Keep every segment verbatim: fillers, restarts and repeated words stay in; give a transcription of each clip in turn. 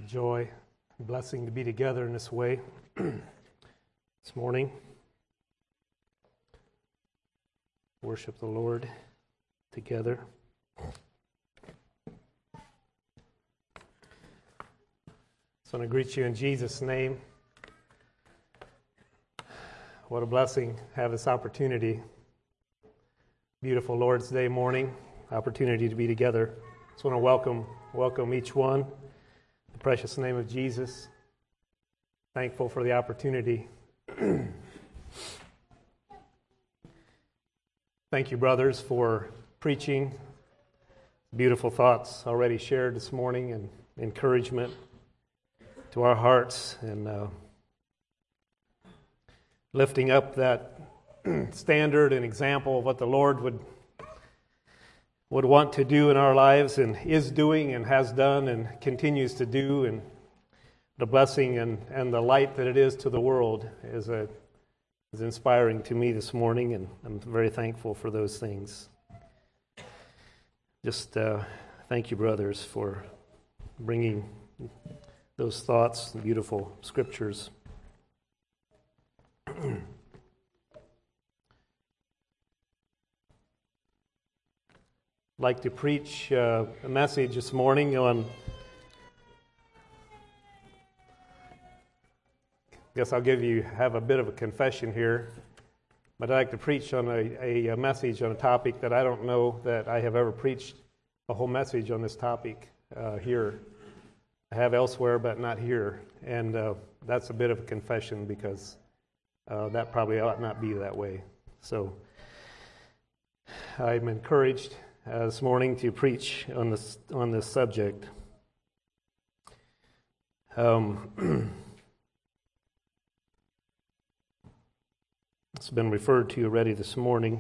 Joy, blessing to be together in this way this morning. Worship the Lord together. So I want to greet you in Jesus' name. What a blessing to have this opportunity. Beautiful Lord's Day morning, opportunity to be together. Just want to welcome, welcome each one. In the precious name of Jesus. Thankful for the opportunity. Thank you, brothers, for preaching. Beautiful thoughts already shared this morning and encouragement to our hearts and uh, lifting up that standard and example of what the Lord would would want to do in our lives and is doing and has done and continues to do, and the blessing and, and the light that it is to the world is a is inspiring to me this morning, and I'm very thankful for those things. Just uh, thank you, brothers, for bringing those thoughts, beautiful scriptures. I'd like to preach uh, a message this morning on, I guess I'll give you, have a bit of a confession here, but I'd like to preach on a, a message on a topic that I don't know that I have ever preached a whole message on this topic uh, here. I have elsewhere, but not here, and uh, that's a bit of a confession because uh, that probably ought not be that way. So I'm encouraged Uh, this morning to preach on this on this subject. Um, it's been referred to already this morning.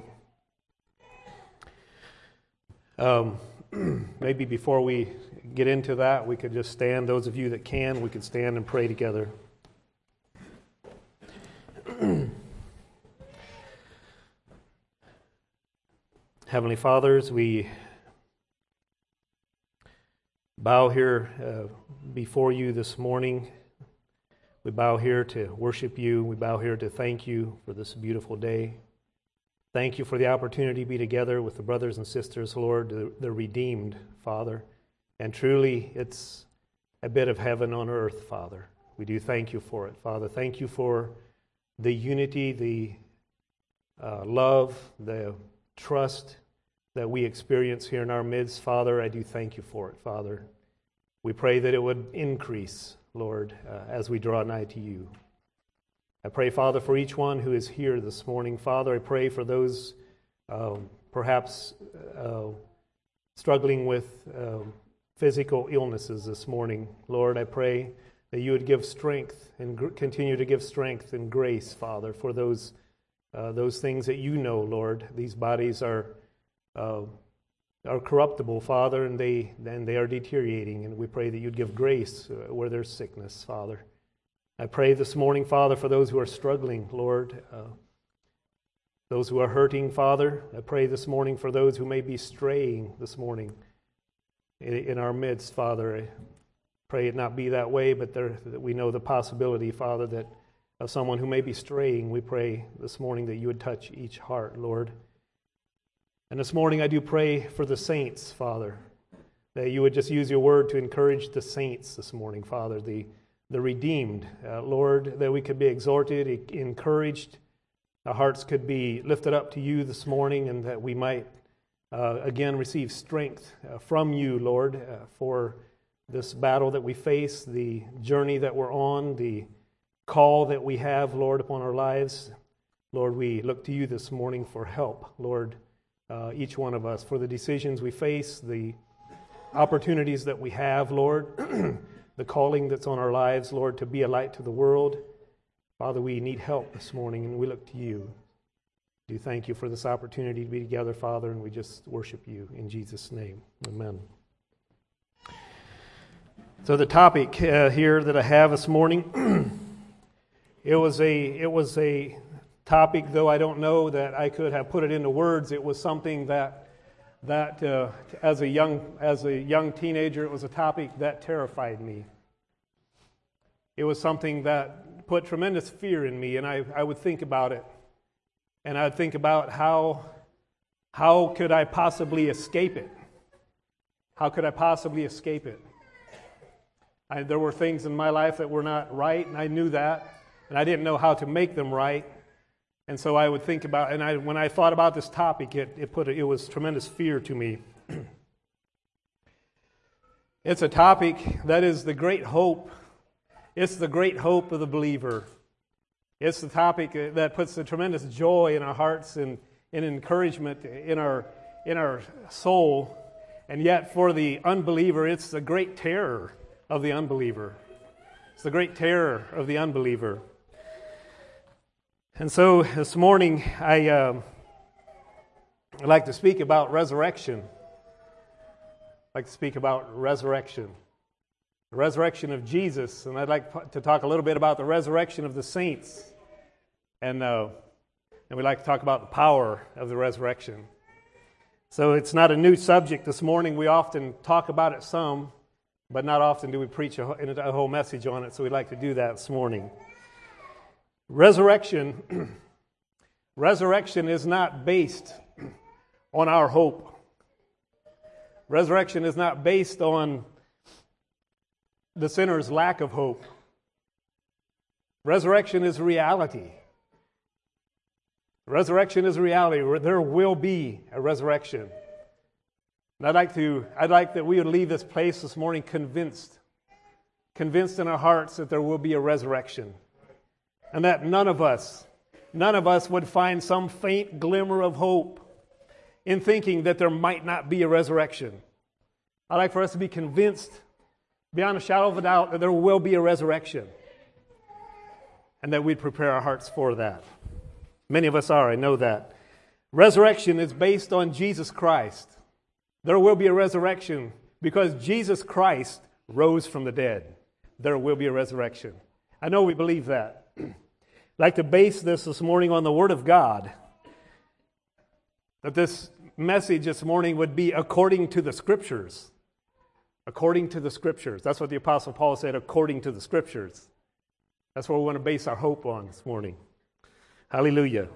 Um, maybe before we get into that, we could just stand. Those of you that can, we could stand and pray together. Heavenly Fathers, we bow here uh, before you this morning. We bow here to worship you. We bow here to thank you for this beautiful day. Thank you for the opportunity to be together with the brothers and sisters, Lord, the, the redeemed, Father. And truly, it's a bit of heaven on earth, Father. We do thank you for it, Father. Thank you for the unity, the uh, love, the trust that we experience here in our midst. Father, I do thank you for it, Father. We pray that it would increase, Lord, uh, as we draw nigh to you. I pray, Father, for each one who is here this morning. Father, I pray for those uh, perhaps uh, struggling with uh, physical illnesses this morning. Lord, I pray that you would give strength and gr- continue to give strength and grace, Father, for those uh, those things that you know, Lord. These bodies are Uh, are corruptible, Father, and they and they are deteriorating, and we pray that you'd give grace uh, where there's sickness, Father. I pray this morning, Father, for those who are struggling, Lord, uh, those who are hurting, Father. I pray this morning for those who may be straying this morning in, in our midst, Father. I pray it not be that way, but there, that we know the possibility, Father, that of someone who may be straying. We pray this morning that you would touch each heart, Lord. And this morning I do pray for the saints, Father, that you would just use your word to encourage the saints this morning, Father, the, the redeemed. Uh, Lord, that we could be exhorted, encouraged, our hearts could be lifted up to you this morning, and that we might uh, again receive strength uh, from you, Lord, uh, for this battle that we face, the journey that we're on, the call that we have, Lord, upon our lives. Lord, we look to you this morning for help, Lord. Uh, each one of us, for the decisions we face, the opportunities that we have, Lord, the calling that's on our lives, Lord, to be a light to the world. Father, we need help this morning, and we look to you. We do thank you for this opportunity to be together, Father, and we just worship you in Jesus' name. Amen. So the topic uh, here that I have this morning, it was a it was a topic, though I don't know that I could have put it into words. It was something that that uh, as a young as a young teenager, it was a topic that terrified me. it was something that put tremendous fear in me, and I, I would think about it. And I would think about how, how could I possibly escape it? How could I possibly escape it? I, there were things in my life that were not right, and I knew that, and I didn't know how to make them right. And so I would think about, and I, when I thought about this topic, it, it put it was tremendous fear to me. It's a topic that is the great hope. It's the great hope of the believer. It's the topic that puts the tremendous joy in our hearts and, and encouragement in our in our soul. And yet for the unbeliever, it's the great terror of the unbeliever. It's the great terror of the unbeliever. And so this morning, I uh, I'd like to speak about resurrection. I'd like to speak about resurrection. The resurrection of Jesus, and I'd like to talk a little bit about the resurrection of the saints. And, uh, and we'd like to talk about the power of the resurrection. So it's not a new subject this morning. We often talk about it some, but not often do we preach a, a whole message on it, so we'd like to do that this morning. Resurrection, resurrection is not based on our hope. Resurrection is not based on the sinner's lack of hope. Resurrection is reality. Resurrection is reality. There will be a resurrection. And I'd like to, I'd like that we would leave this place this morning convinced, convinced in our hearts that there will be a resurrection. And that none of us, none of us would find some faint glimmer of hope in thinking that there might not be a resurrection. I'd like for us to be convinced, beyond a shadow of a doubt, that there will be a resurrection. And that we'd prepare our hearts for that. Many of us are, I know that. Resurrection is based on Jesus Christ. There will be a resurrection because Jesus Christ rose from the dead. There will be a resurrection. I know we believe that. I'd like to base this this morning on the Word of God. That this message this morning would be according to the Scriptures. According to the Scriptures. That's what the Apostle Paul said, according to the Scriptures. That's what we want to base our hope on this morning. Hallelujah.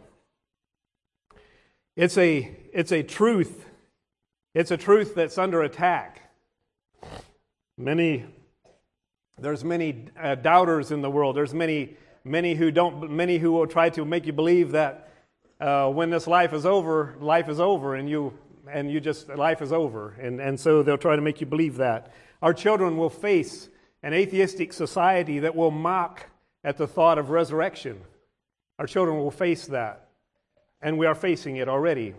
It's a, it's a truth. It's a truth that's under attack. Many, there's many uh, doubters in the world. There's many, many who don't, many who will try to make you believe that uh, when this life is over, life is over, and you, and you just life is over, and and so they'll try to make you believe that. Our children will face an atheistic society that will mock at the thought of resurrection. Our children will face that, and we are facing it already.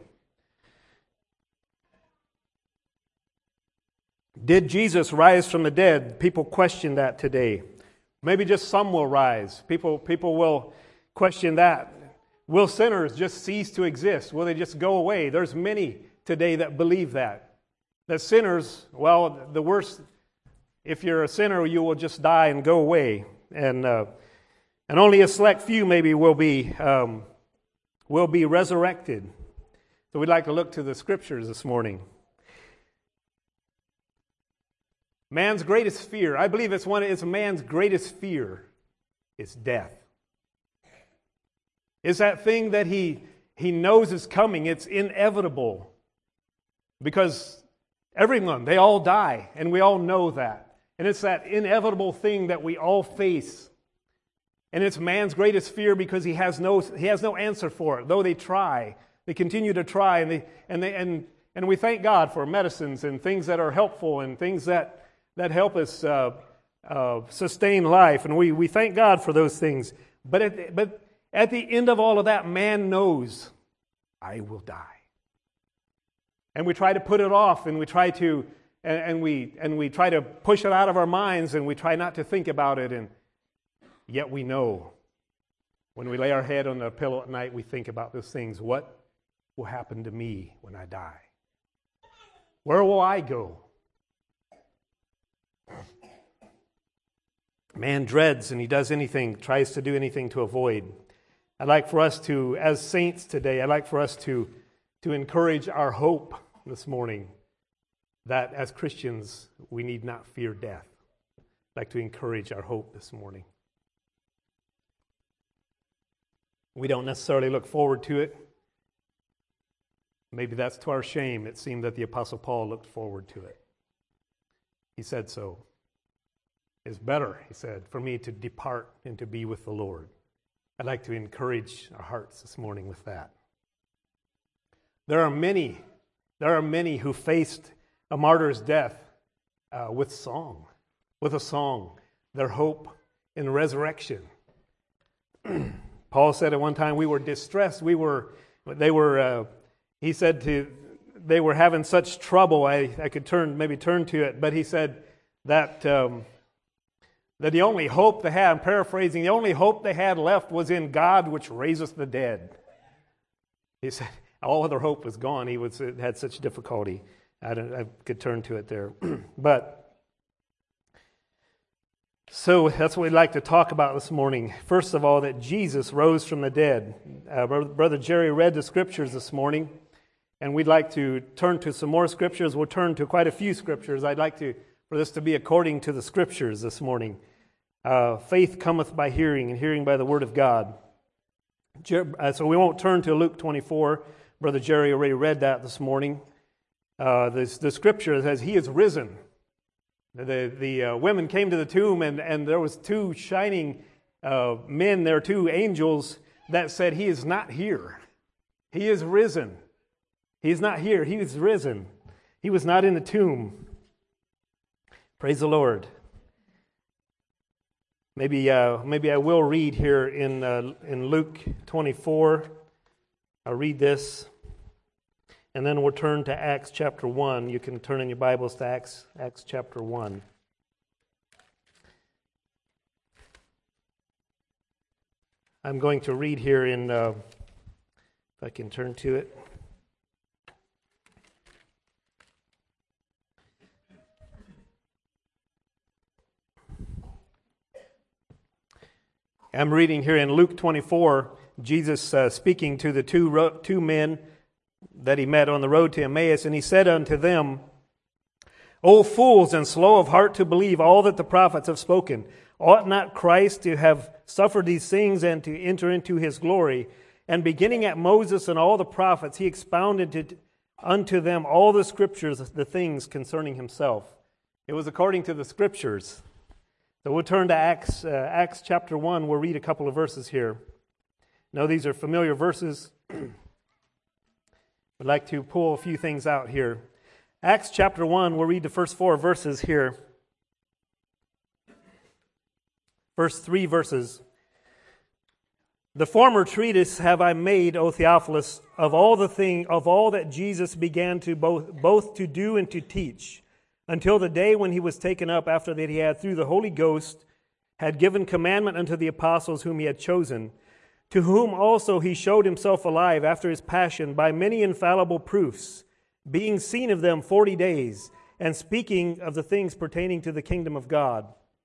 Did Jesus rise from the dead? People question that today. Maybe just some will rise. People, people will question that. Will sinners just cease to exist? Will they just go away? There's many today that believe that. That sinners, well, the worst, if you're a sinner, you will just die and go away. And uh, and only a select few maybe will be um, will be resurrected. So we'd like to look to the Scriptures this morning. Man's greatest fear, I believe it's one. It's man's greatest fear, is death. It's that thing that he he knows is coming. It's inevitable, because everyone, they all die, and we all know that. And it's that inevitable thing that we all face. And it's man's greatest fear because he has no he has no answer for it. Though they try, they continue to try, and they and they and and we thank God for medicines and things that are helpful and things that that help us uh, uh, sustain life, and we we thank God for those things. But at the, but at the end of all of that, man knows, I will die, and we try to put it off, and we try to and, and we and we try to push it out of our minds, and we try not to think about it, and yet we know, when we lay our head on the pillow at night, we think about those things. What will happen to me when I die? Where will I go? Man dreads, and he does anything, tries to do anything to avoid. I'd like for us to, as saints today, I'd like for us to, to encourage our hope this morning that as Christians, we need not fear death. I'd I'd like to encourage our hope this morning. We don't necessarily look forward to it. Maybe that's to our shame. It seemed that the Apostle Paul looked forward to it. He said so. It's better, he said, for me to depart and to be with the Lord. I'd like to encourage our hearts this morning with that. There are many, there are many who faced a martyr's death uh, with song, with a song, their hope in resurrection. Paul said at one time, we were distressed. We were, they were, uh, he said to, they were having such trouble. I, I could turn, maybe turn to it, but he said that, um, that the only hope they had, I'm paraphrasing, the only hope they had left was in God, which raiseth the dead. He said all other hope was gone. He was, had such difficulty. I, don't, I could turn to it there. But, so that's what we'd like to talk about this morning. First of all, that Jesus rose from the dead. Uh, Brother Jerry read the scriptures this morning, and we'd like to turn to some more scriptures. We'll turn to quite a few scriptures. I'd like to for this to be according to the scriptures this morning. Uh, faith cometh by hearing, and hearing by the word of God. Jer- uh, so we won't turn to Luke twenty-four. Brother Jerry already read that this morning. Uh, the, the scripture says, He is risen. The the uh, women came to the tomb, and, and there was two shining uh, men there, two angels that said, He is not here. He is risen. He is not here. He is risen. He was not in the tomb. Praise the Lord. Maybe uh, maybe I will read here in uh, in Luke twenty-four. I'll read this. And then we'll turn to Acts chapter one. You can turn in your Bibles to Acts, Acts chapter one. I'm going to read here in, uh, if I can turn to it. I'm reading here in Luke twenty-four, Jesus uh, speaking to the two ro- two men that he met on the road to Emmaus, and he said unto them, O fools, and slow of heart to believe all that the prophets have spoken. Ought not Christ to have suffered these things and to enter into his glory? And beginning at Moses and all the prophets, he expounded to, unto them all the scriptures, the things concerning himself. It was according to the scriptures. So we'll turn to Acts, uh, Acts chapter one. We'll read a couple of verses here. Now these are familiar verses. I'd like to pull a few things out here. Acts chapter one, we'll read the first four verses here. First three verses. The former treatise have I made, O Theophilus, of all the thing, of all that Jesus began to both, both to do and to teach, until the day when he was taken up, after that he had through the Holy Ghost had given commandment unto the apostles whom he had chosen, to whom also he showed himself alive after his passion by many infallible proofs, being seen of them forty days, and speaking of the things pertaining to the kingdom of God.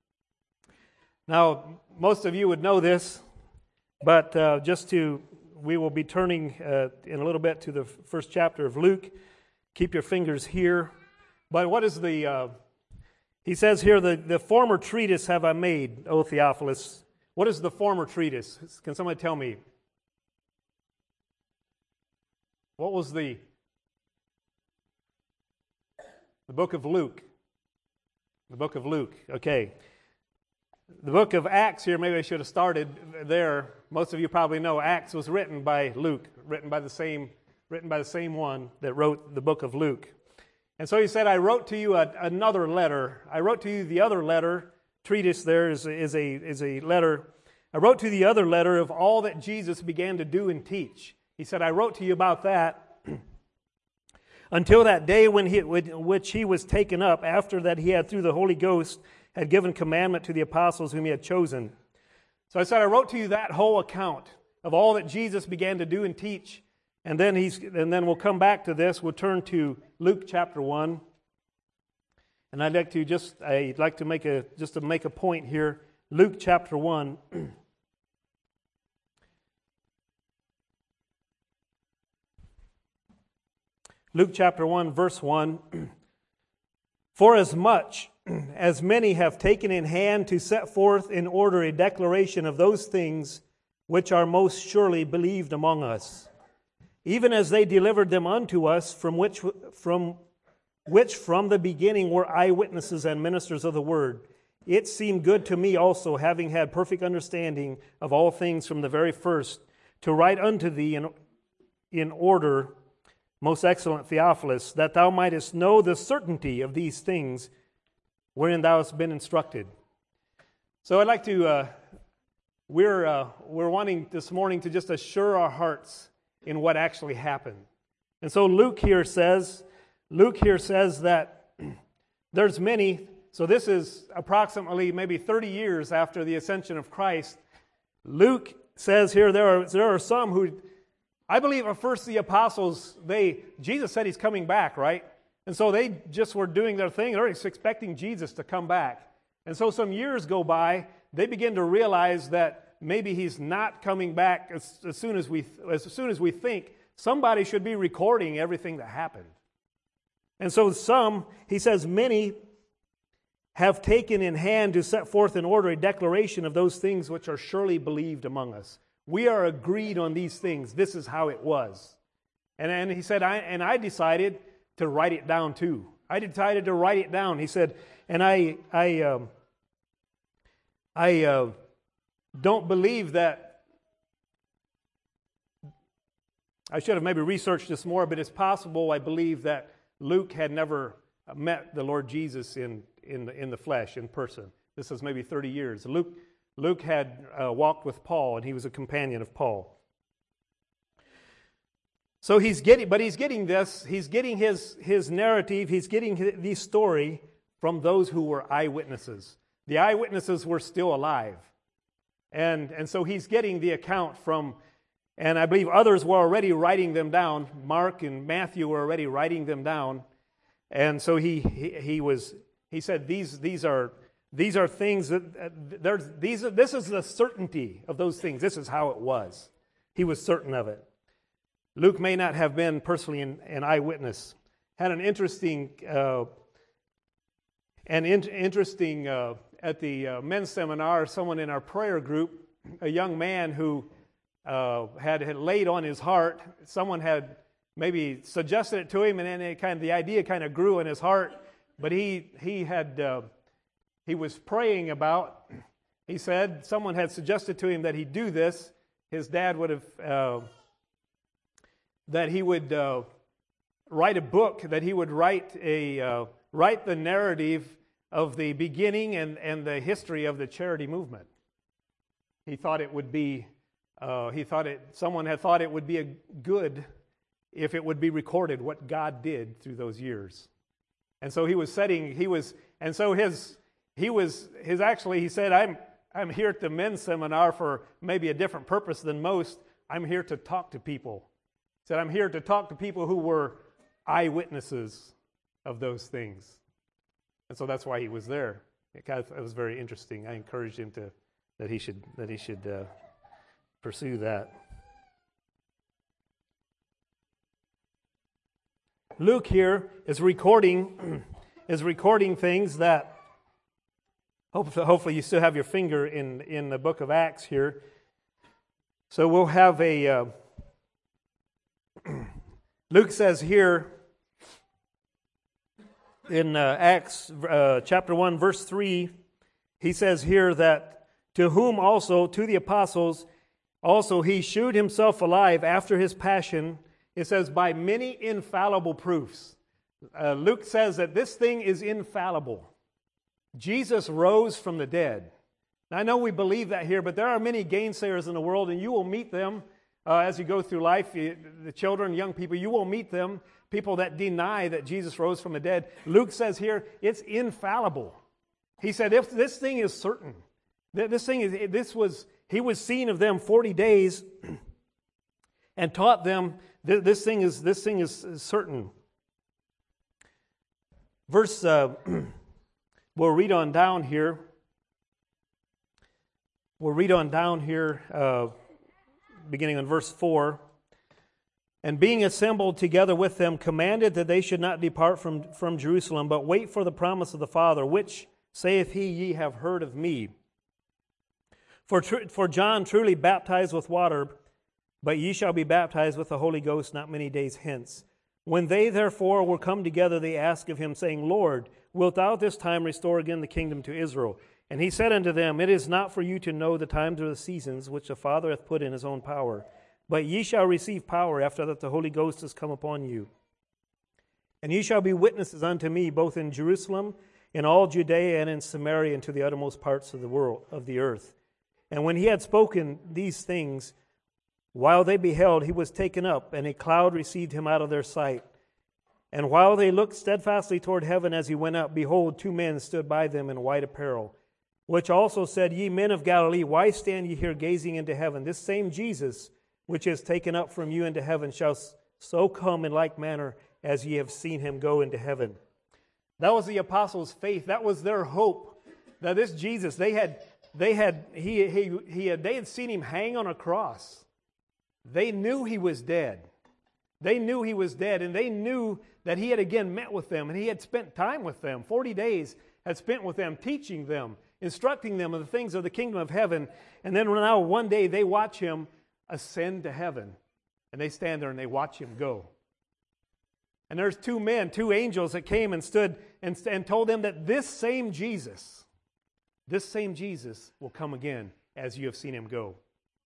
Now, most of you would know this, but uh, just to, we will be turning uh, in a little bit to the first chapter of Luke. Keep your fingers here. But what is the, uh, he says here, the, the former treatise have I made, O Theophilus. What is the former treatise? Can somebody tell me? What was the the book of Luke? The book of Luke. Okay. The book of Acts here, maybe I should have started there. Most of you probably know Acts was written by Luke, written by the same written by the same one that wrote the book of Luke. And so he said, I wrote to you a, another letter. I wrote to you the other letter. Treatise there is, is, a, is a letter. I wrote to the other letter of all that Jesus began to do and teach. He said, I wrote to you about that until that day when he, which he was taken up, after that he had through the Holy Ghost had given commandment to the apostles whom he had chosen. So I said, I wrote to you that whole account of all that Jesus began to do and teach. And then he's, and then we'll come back to this. We'll turn to Luke chapter one. And I'd like to just, I'd like to make a, just to make a point here. Luke chapter one. Luke chapter one, verse one. For as much as many have taken in hand to set forth in order a declaration of those things which are most surely believed among us, even as they delivered them unto us, from which from which from the beginning were eyewitnesses and ministers of the word. It seemed good to me also, having had perfect understanding of all things from the very first, to write unto thee in, in order, most excellent Theophilus, that thou mightest know the certainty of these things wherein thou hast been instructed. So I'd like to, uh, we're, uh, we're wanting this morning to just assure our hearts in what actually happened. And so Luke here says, Luke here says that there's many, so this is approximately maybe thirty years after the ascension of Christ. Luke says here there are, there are some who, I believe at first the apostles, they, Jesus said he's coming back, right? And so they just were doing their thing. They're expecting Jesus to come back. And so some years go by, they begin to realize that maybe he's not coming back as, as soon as we as soon as we think. Somebody should be recording everything that happened. And so some, he says, many have taken in hand to set forth in order a declaration of those things which are surely believed among us. We are agreed on these things. This is how it was. And, and he said, I, and I decided to write it down too. I decided to write it down. He said, and I I um, I uh, don't believe that, I should have maybe researched this more, but it's possible, I believe, that Luke had never met the Lord Jesus in, in, in the flesh, in person. This is maybe thirty years. Luke, Luke had uh, walked with Paul, and he was a companion of Paul. So he's getting, but he's getting this, he's getting his, his narrative, he's getting the story from those who were eyewitnesses. The eyewitnesses were still alive. And, and so he's getting the account from, and I believe others were already writing them down. Mark and Matthew were already writing them down. And so he he, he was he said these these are these are things that uh, there's these are, this is the certainty of those things. This is how it was. He was certain of it. Luke may not have been personally an, an eyewitness. Had an interesting uh, an in, interesting uh, at the uh, men's seminar. Someone in our prayer group, a young man who uh, had, had laid on his heart. Someone had maybe suggested it to him, and then it kind of the idea kind of grew in his heart. But he he had uh, he was praying about. He said someone had suggested to him that he do this. His dad would have uh, that he would uh, write a book. That he would write a uh, write the narrative of the beginning and and the history of the charity movement. He thought it would be. Uh, he thought it. Someone had thought it would be a good if it would be recorded what God did through those years. And so he was setting, he was, and so his, he was, his actually, he said, I'm, I'm here at the men's seminar for maybe a different purpose than most. I'm here to talk to people. He said, I'm here to talk to people who were eyewitnesses of those things. And so that's why he was there. It, kind of, it was very interesting. I encouraged him to, that he should, that he should uh, pursue that. Luke here is recording is recording things that hopefully, hopefully you still have your finger in, in the book of Acts here. So we'll have a uh, Luke says here in uh, Acts uh, chapter one verse three, he says here that to whom also to the apostles also he shewed himself alive after his passion. It says, by many infallible proofs. Uh, Luke says that this thing is infallible. Jesus rose from the dead. Now, I know we believe that here, but there are many gainsayers in the world, and you will meet them uh, as you go through life. You, the children, young people, you will meet them, people that deny that Jesus rose from the dead. Luke says here, it's infallible. He said, if this thing is certain, this thing is, this was, he was seen of them forty days and taught them. This thing is this thing is certain. Verse, uh, we'll read on down here. We'll read on down here, uh, beginning on verse four. And being assembled together with them, commanded that they should not depart from, from Jerusalem, but wait for the promise of the Father, which saith he, ye have heard of me. For, tr- for John truly baptized with water, but ye shall be baptized with the Holy Ghost not many days hence. When they therefore were come together, they asked of him, saying, Lord, wilt thou this time restore again the kingdom to Israel? And he said unto them, It is not for you to know the times or the seasons which the Father hath put in his own power, but ye shall receive power after that the Holy Ghost is come upon you. And ye shall be witnesses unto me, both in Jerusalem, in all Judea, and in Samaria, and to the uttermost parts of the world, of the earth. And when he had spoken these things, while they beheld, he was taken up, and a cloud received him out of their sight. And while they looked steadfastly toward heaven as he went up, behold, two men stood by them in white apparel, which also said, Ye men of Galilee, why stand ye here gazing into heaven? This same Jesus, which is taken up from you into heaven, shall so come in like manner as ye have seen him go into heaven. That was the apostles' faith. That was their hope. That this Jesus, they had, they had, he, he, he had, they had seen him hang on a cross. They knew he was dead. They knew he was dead, and they knew that he had again met with them, and he had spent time with them. Forty days had spent with them, teaching them, instructing them of the things of the kingdom of heaven. And then now one day they watch him ascend to heaven, and they stand there and they watch him go. And there's two men, two angels that came and stood and, and told them that this same Jesus, this same Jesus will come again as you have seen him go.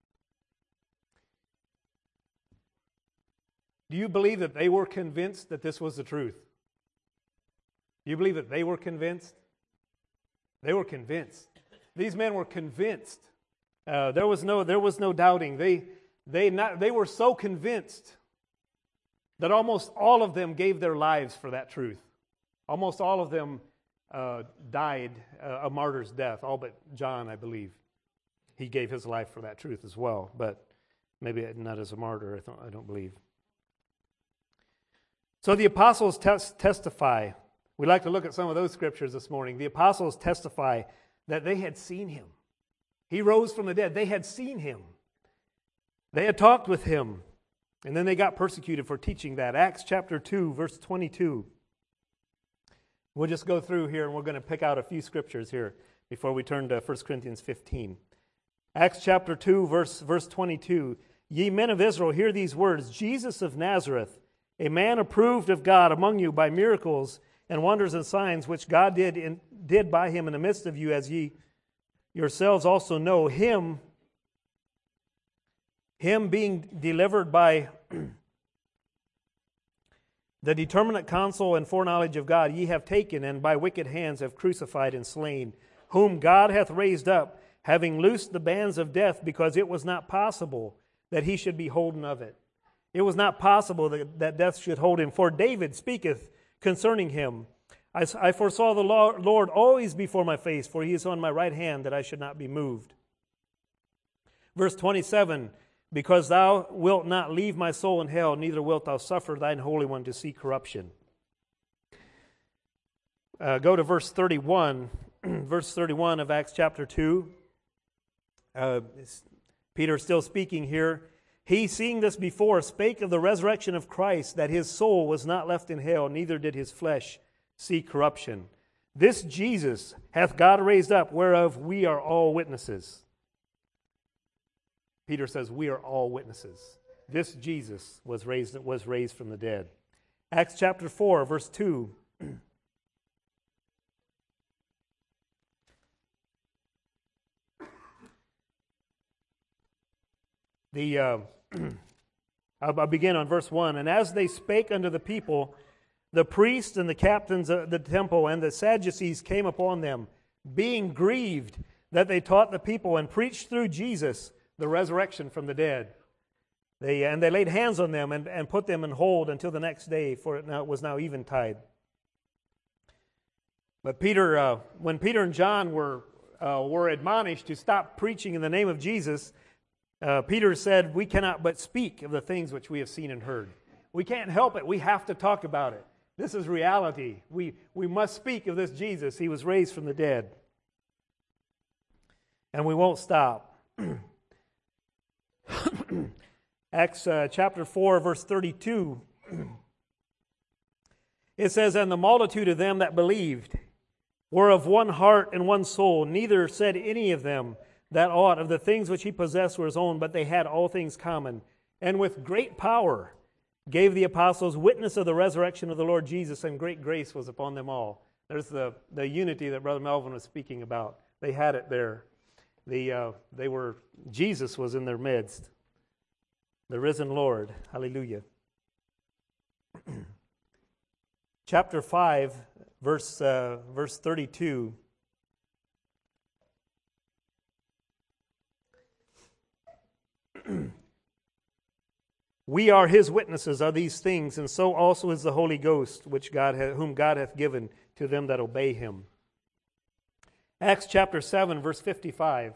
Do you believe that they were convinced that this was the truth? Do you believe that they were convinced? They were convinced. These men were convinced. Uh, there was no, there was no doubting. They, they, not, they were so convinced that almost all of them gave their lives for that truth. Almost all of them uh, died uh, a martyr's death. All but John, I believe, he gave his life for that truth as well. But maybe not as a martyr. I don't, I don't believe. So the apostles tes- testify. We'd like to look at some of those scriptures this morning. The apostles testify that they had seen him. He rose from the dead. They had seen him. They had talked with him. And then they got persecuted for teaching that. Acts chapter two, verse twenty-two. We'll just go through here and we're going to pick out a few scriptures here before we turn to First Corinthians fifteen. Acts chapter two, verse, verse twenty-two. Ye men of Israel, hear these words. Jesus of Nazareth, a man approved of God among you by miracles and wonders and signs which God did in, did by him in the midst of you, as ye yourselves also know, him, him being delivered by the determinate counsel and foreknowledge of God, ye have taken, and by wicked hands have crucified and slain, whom God hath raised up, having loosed the bands of death, because it was not possible that he should be holden of it. It was not possible that, that death should hold him. For David speaketh concerning him, I, I foresaw the Lord always before my face, for he is on my right hand, that I should not be moved. Verse twenty-seven, because thou wilt not leave my soul in hell, neither wilt thou suffer thine Holy One to see corruption. Uh, go to verse thirty-one, verse thirty-one of Acts chapter two. Uh, Peter is still speaking here. He, seeing this before, spake of the resurrection of Christ, that his soul was not left in hell, neither did his flesh see corruption. This Jesus hath God raised up, whereof we are all witnesses. Peter says we are all witnesses. This Jesus was raised, was raised from the dead. Acts chapter four, verse two. The uh, I'll begin on verse one. And as they spake unto the people, the priests and the captains of the temple and the Sadducees came upon them, being grieved that they taught the people and preached through Jesus the resurrection from the dead. They, and they laid hands on them and, and put them in hold until the next day, for it now, was now eventide. But Peter, uh, when Peter and John were uh, were admonished to stop preaching in the name of Jesus, uh, Peter said, we cannot but speak of the things which we have seen and heard. We can't help it. We have to talk about it. This is reality. We, we must speak of this Jesus. He was raised from the dead. And we won't stop. Acts uh, chapter four, verse thirty-two. It says, "And the multitude of them that believed were of one heart and one soul. Neither said any of them that aught of the things which he possessed were his own, but they had all things common. And with great power gave the apostles witness of the resurrection of the Lord Jesus, and great grace was upon them all." There's the, the unity that Brother Melvin was speaking about. They had it there. The uh, they were Jesus was in their midst. The risen Lord. Hallelujah. Chapter five, verse uh, verse thirty-two. "We are his witnesses of these things, and so also is the Holy Ghost, which God ha- whom God hath given to them that obey him." Acts chapter seven, verse fifty-five.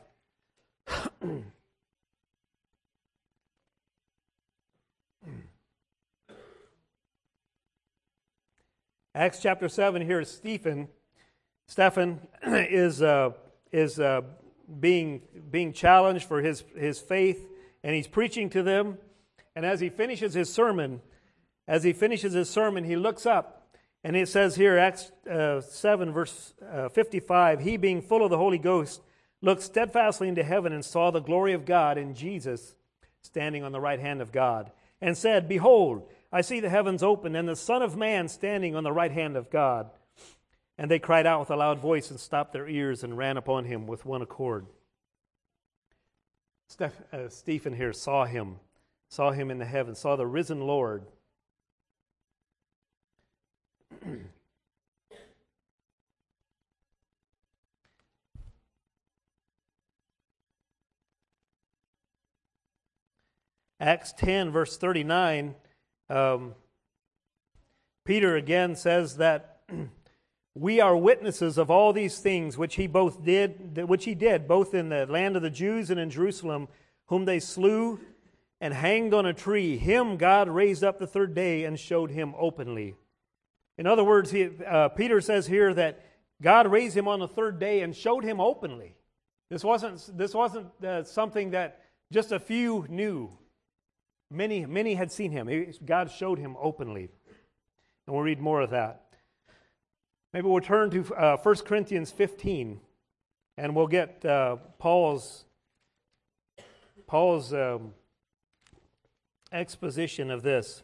Acts chapter seven, here is Stephen. Stephen is uh, is uh, being being challenged for his his faith, and he's preaching to them. And as he finishes his sermon, as he finishes his sermon, he looks up, and it says here, Acts uh, seven, verse uh, fifty-five, "He, being full of the Holy Ghost, looked steadfastly into heaven and saw the glory of God and Jesus standing on the right hand of God, and said, Behold, I see the heavens open, and the Son of Man standing on the right hand of God. And they cried out with a loud voice and stopped their ears and ran upon him with one accord." Steph, uh, Stephen here saw him, saw him in the heavens, saw the risen Lord. Acts ten, verse thirty-nine, um, Peter again says that we are witnesses of all these things which he both did, which he did, both in the land of the Jews and in Jerusalem, whom they slew and hanged on a tree. Him God raised up the third day and showed him openly. In other words, he, uh, Peter says here that God raised him on the third day and showed him openly. This wasn't this wasn't uh, something that just a few knew. Many, many had seen him. He, God showed him openly. And we'll read more of that. Maybe we'll turn to uh, First Corinthians fifteen, and we'll get uh, Paul's Paul's um, exposition of this.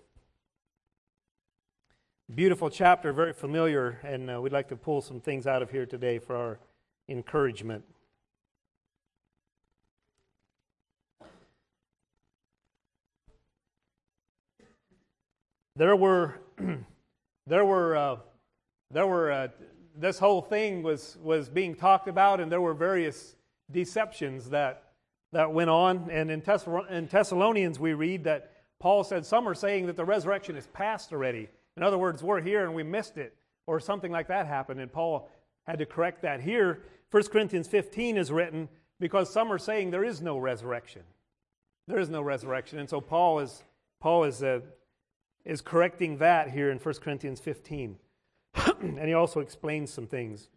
Beautiful chapter, very familiar, and uh, we'd like to pull some things out of here today for our encouragement. There were, there were, uh, there were. Uh, this whole thing was was being talked about, and there were various deceptions that that went on. And in, Thess- in Thessalonians, we read that Paul said some are saying that the resurrection is past already. In other words, we're here and we missed it, or something like that happened, and Paul had to correct that. Here, First Corinthians fifteen is written because some are saying there is no resurrection. There is no resurrection, and so Paul is Paul is. Uh, is correcting that here in First Corinthians fifteen. And he also explains some things.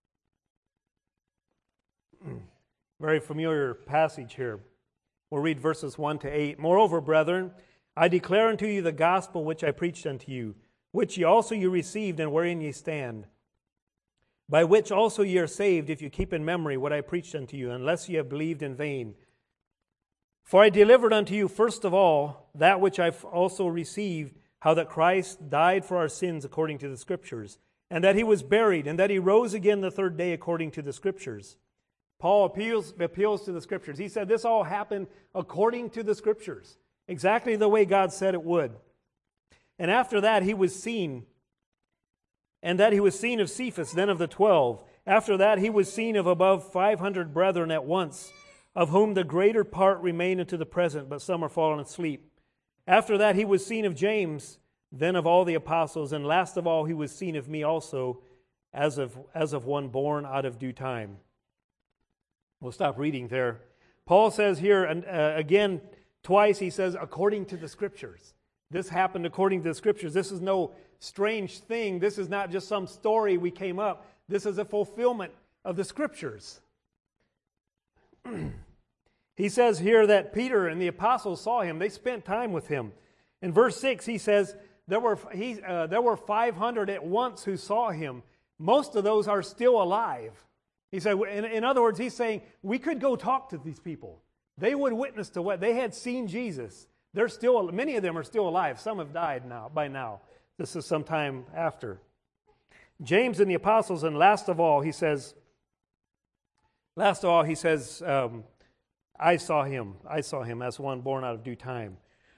Very familiar passage here. We'll read verses one to eight. "Moreover, brethren, I declare unto you the gospel which I preached unto you, which ye also you received, and wherein ye stand, by which also ye are saved, if you keep in memory what I preached unto you, unless ye have believed in vain. For I delivered unto you first of all that which I also received, how that Christ died for our sins according to the Scriptures, and that he was buried, and that he rose again the third day according to the Scriptures." Paul appeals, appeals to the Scriptures. He said this all happened according to the Scriptures, exactly the way God said it would. "And after that he was seen, and that he was seen of Cephas, then of the twelve. After that he was seen of above five hundred brethren at once, of whom the greater part remain unto the present, but some are fallen asleep. After that he was seen of James, then of all the apostles, and last of all he was seen of me also, as of, as of one born out of due time." We'll stop reading there. Paul says here, and uh, again, twice he says, according to the Scriptures. This happened according to the Scriptures. This is no strange thing. This is not just some story we came up. This is a fulfillment of the Scriptures. He says here that Peter and the apostles saw him. They spent time with him. In verse six, he says, there were, he, uh, there were five hundred at once who saw him. Most of those are still alive. He said, in, in other words, he's saying, we could go talk to these people. They would witness to what they had seen Jesus. They're still, many of them are still alive. Some have died now, by now. This is some time after. James and the apostles, and last of all, he says, last of all, he says, um, I saw him. I saw him as one born out of due time.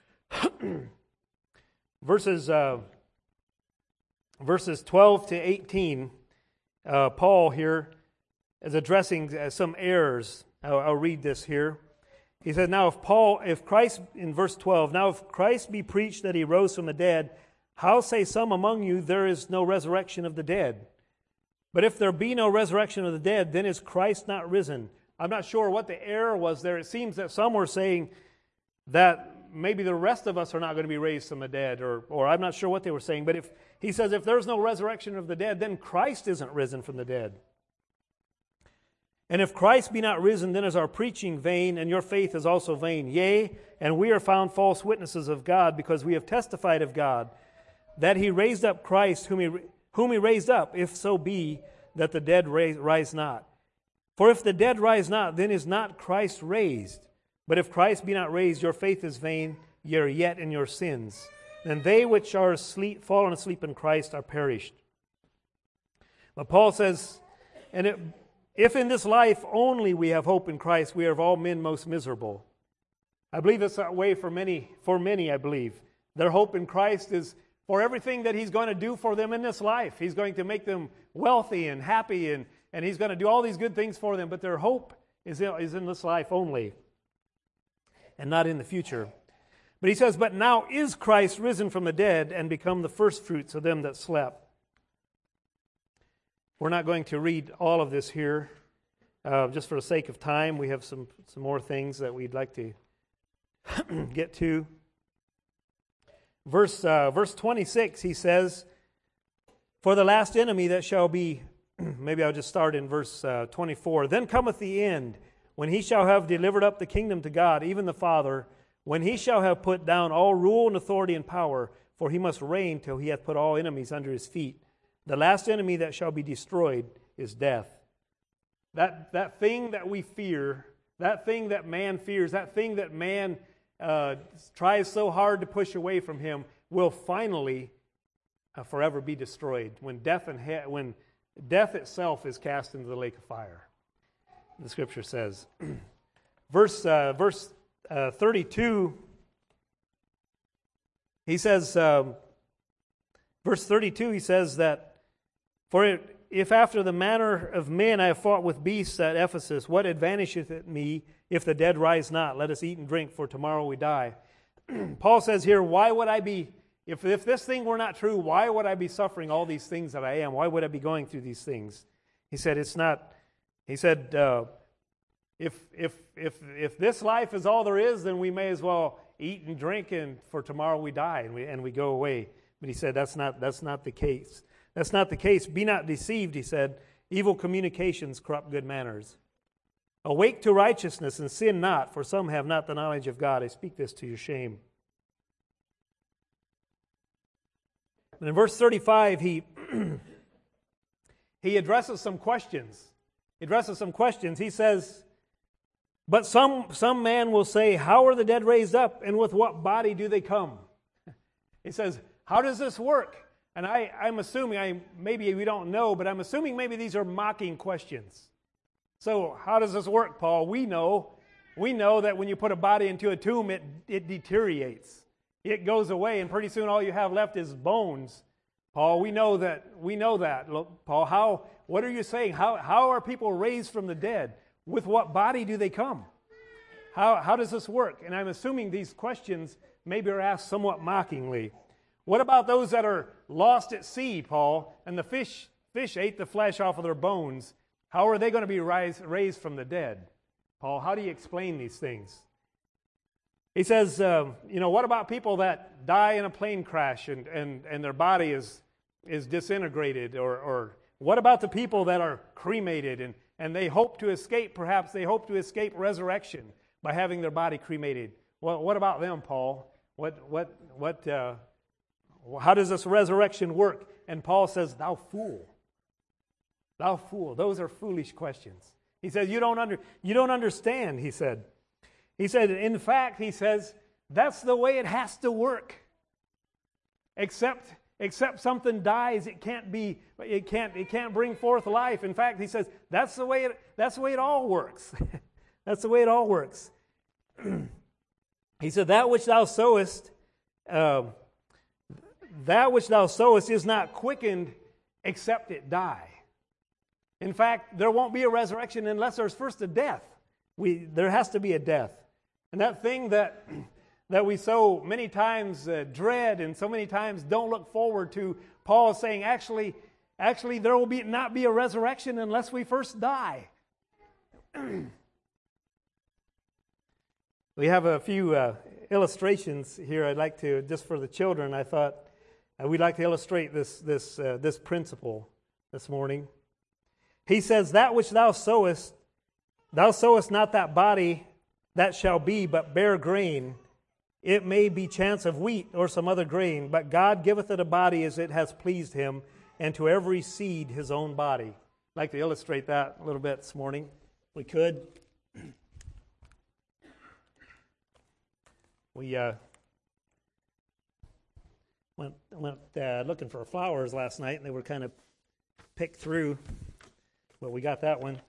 verses, uh, verses twelve to eighteen, uh, Paul here is addressing uh, some errors. I'll, I'll read this here. He says, now if Paul, if Christ, in verse twelve, now if Christ be preached that he rose from the dead, how say some among you there is no resurrection of the dead? But if there be no resurrection of the dead, then is Christ not risen? I'm not sure what the error was there. It seems that some were saying that maybe the rest of us are not going to be raised from the dead, or, or I'm not sure what they were saying. But if he says if there's no resurrection of the dead, then Christ isn't risen from the dead. And if Christ be not risen, then is our preaching vain, and your faith is also vain. Yea, and we are found false witnesses of God, because we have testified of God, that he raised up Christ, whom he, whom he raised up, if so be that the dead rise, rise not. For if the dead rise not, then is not Christ raised. But if Christ be not raised, your faith is vain, ye are yet in your sins. Then they which are asleep, fallen asleep in Christ are perished. But Paul says, and it, if in this life only we have hope in Christ, we are of all men most miserable. I believe it's that way for many, for many, I believe. Their hope in Christ is for everything that he's going to do for them in this life. He's going to make them wealthy and happy, and, and he's going to do all these good things for them, but their hope is in, is in this life only and not in the future. But he says, but now is Christ risen from the dead and become the firstfruits of them that slept. We're not going to read all of this here. Uh, just for the sake of time, we have some, some more things that we'd like to get to. Verse, uh, verse twenty-six, he says, for the last enemy that shall be, maybe I'll just start in verse uh, twenty-four. Then cometh the end, when he shall have delivered up the kingdom to God, even the Father, when he shall have put down all rule and authority and power, for he must reign till he hath put all enemies under his feet. The last enemy that shall be destroyed is death. That, that thing that we fear, that thing that man fears, that thing that man uh, tries so hard to push away from him, will finally uh, forever be destroyed when death and he- when death itself is cast into the lake of fire. The Scripture says, verse uh, verse uh, thirty-two. He says, um, verse thirty-two. He says that. For it, if after the manner of men I have fought with beasts at Ephesus, what advantageth it me if the dead rise not? Let us eat and drink, for tomorrow we die. Paul says here, why would I be, if, if this thing were not true, why would I be suffering all these things that I am? Why would I be going through these things? He said, it's not, he said, uh, if, if, if, if this life is all there is, then we may as well eat and drink, and for tomorrow we die and we, and we go away. But he said, that's not, that's not the case. That's not the case. Be not deceived, he said. Evil communications corrupt good manners. Awake to righteousness and sin not, for some have not the knowledge of God. I speak this to your shame. And in verse thirty-five, he, he addresses some questions. He addresses some questions. He says, but some, some man will say, how are the dead raised up, and with what body do they come? He says, how does this work? And I, I'm assuming, I, maybe we don't know, but I'm assuming maybe these are mocking questions. So how does this work, Paul? We know, we know that when you put a body into a tomb, it, it deteriorates. It goes away, and pretty soon all you have left is bones. Paul, we know that. We know that. Look, Paul, how? What are you saying? How, how are people raised from the dead? With what body do they come? How, how does this work? And I'm assuming these questions maybe are asked somewhat mockingly. What about those that are lost at sea, Paul, and the fish fish ate the flesh off of their bones? How are they going to be rise, raised from the dead? Paul, how do you explain these things? He says, uh, you know, what about people that die in a plane crash and, and, and their body is, is disintegrated? Or, or what about the people that are cremated and, and they hope to escape, perhaps they hope to escape resurrection? by having their body cremated. Well, what about them, Paul? What, what, what, uh, how does this resurrection work? And Paul says, thou fool. Thou fool. Those are foolish questions. He says, you don't under, you don't understand, he said. He said, in fact, he says, that's the way it has to work. Except, except something dies, it can't be, it can't, it can't bring forth life. In fact, he says, that's the way it, that's the way it all works. That's the way it all works. He said, that which thou sowest, uh, that which thou sowest is not quickened except it die. In fact, there won't be a resurrection unless there's first a death. We, there has to be a death. And that thing that, that we so many times uh, dread and so many times don't look forward to, Paul is saying, actually, actually there will be not be a resurrection unless we first die. We have a few uh, illustrations here I'd like to, just for the children, I thought uh, we'd like to illustrate this, this, uh, this principle this morning. He says, that which thou sowest, thou sowest not that body that shall be, but bare grain. It may be chance of wheat or some other grain, but God giveth it a body as it has pleased him, and to every seed his own body. I'd like to illustrate that a little bit this morning, if we could. We uh, went, went uh, looking for flowers last night, and they were kind of picked through, but we got that one.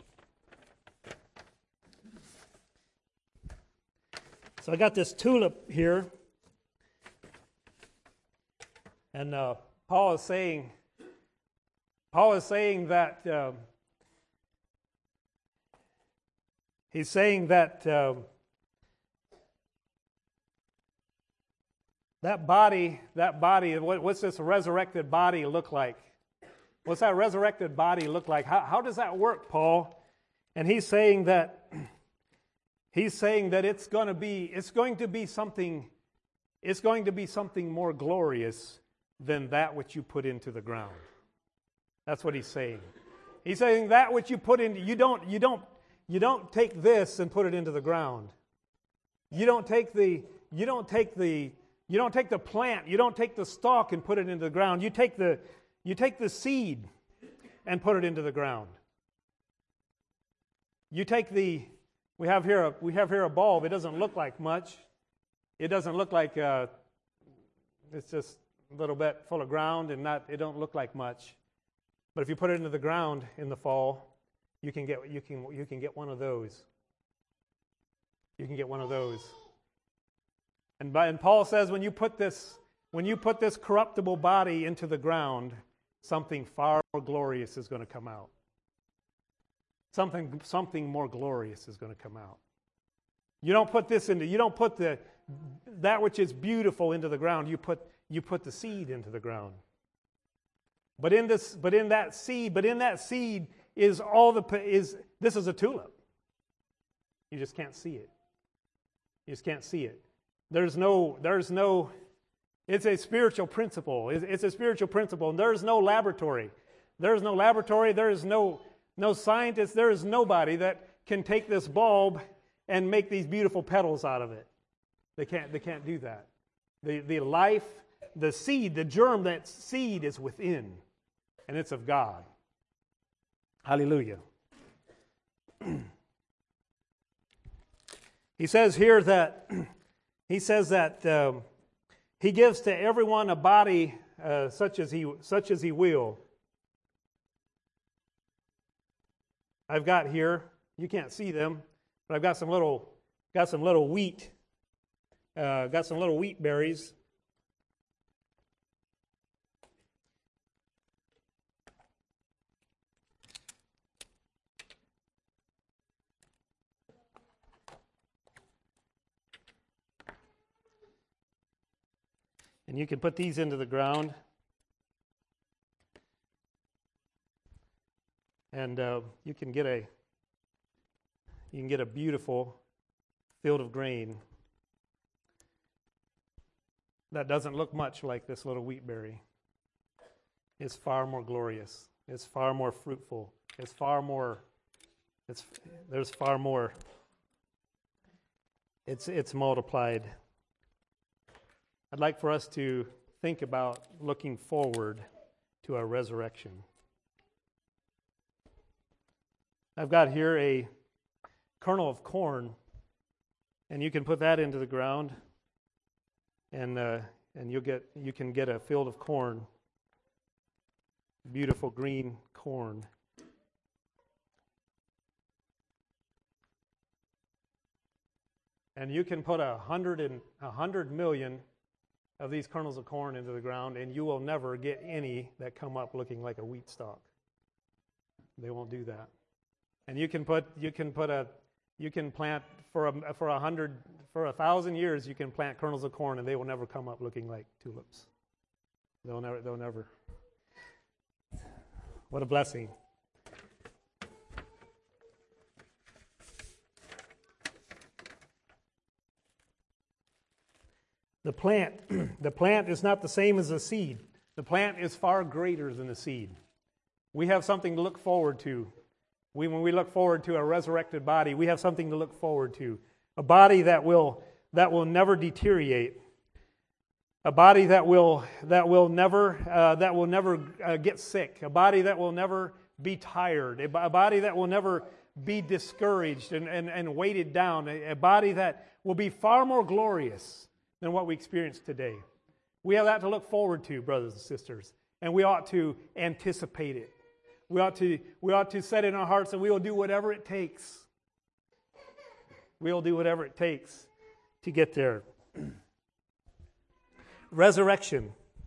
So I got this tulip here, and uh, Paul is saying, Paul is saying that uh, he's saying that uh, that body, that body, what, what's this resurrected body look like? What's that resurrected body look like? How, how does that work, Paul? And he's saying that. He's saying that it's going to be it's going to be something it's going to be something more glorious than that which you put into the ground. That's what he's saying. He's saying that which you put into you don't you don't you don't take this and put it into the ground. You don't take the you don't take the you don't take the plant, you don't take the stalk and put it into the ground. You take the you take the seed and put it into the ground. You take the We have here a we have here a bulb. It doesn't look like much. It doesn't look like uh, it's just a little bit full of ground and not. It don't look like much. But if you put it into the ground in the fall, you can get you can you can get one of those. You can get one of those. And by, and Paul says when you put this when you put this corruptible body into the ground, something far more glorious is going to come out. Something, something more glorious is going to come out. You don't put this into. You don't put the that which is beautiful into the ground. You put you put the seed into the ground. But in this, but in that seed, but in that seed is all the is this is a tulip. You just can't see it. You just can't see it. There's no. There's no. It's a spiritual principle. It's, it's a spiritual principle, and there's no laboratory. There's no laboratory. There is no. No scientist, there is nobody that can take this bulb and make these beautiful petals out of it. They can't, they can't do that. The, the life, the seed, the germ, that seed is within, and it's of God. Hallelujah. He says here that, he says that um, he gives to everyone a body uh, such as he such as he will. I've got here, you can't see them, but I've got some little, got some little wheat, uh, got some little wheat berries. And you can put these into the ground. And uh, you can get a you can get a beautiful field of grain that doesn't look much like this little wheat berry. It's far more glorious. It's far more fruitful. It's far more. It's there's far more. it's it's multiplied. I'd like for us to think about looking forward to our resurrection. I've got here a kernel of corn, and you can put that into the ground, and uh, and you'll get you can get a field of corn, beautiful green corn. And you can put a hundred and a hundred million of these kernels of corn into the ground, and you will never get any that come up looking like a wheat stalk. They won't do that. And you can put you can put a you can plant for a for a hundred for a thousand years. You can plant kernels of corn, and they will never come up looking like tulips. They'll never. They'll never. What a blessing. The plant, the plant is not the same as the seed. The plant is far greater than the seed. We have something to look forward to. We, when we look forward to a resurrected body, we have something to look forward to. A body that will that will never deteriorate. A body that will that will never uh, that will never uh, get sick. A body that will never be tired. A, a body that will never be discouraged and, and, and weighted down. A, a body that will be far more glorious than what we experience today. We have that to look forward to, brothers and sisters, and we ought to anticipate it. We ought to we ought to set in our hearts that we will do whatever it takes. We will do whatever it takes to get there. Resurrection.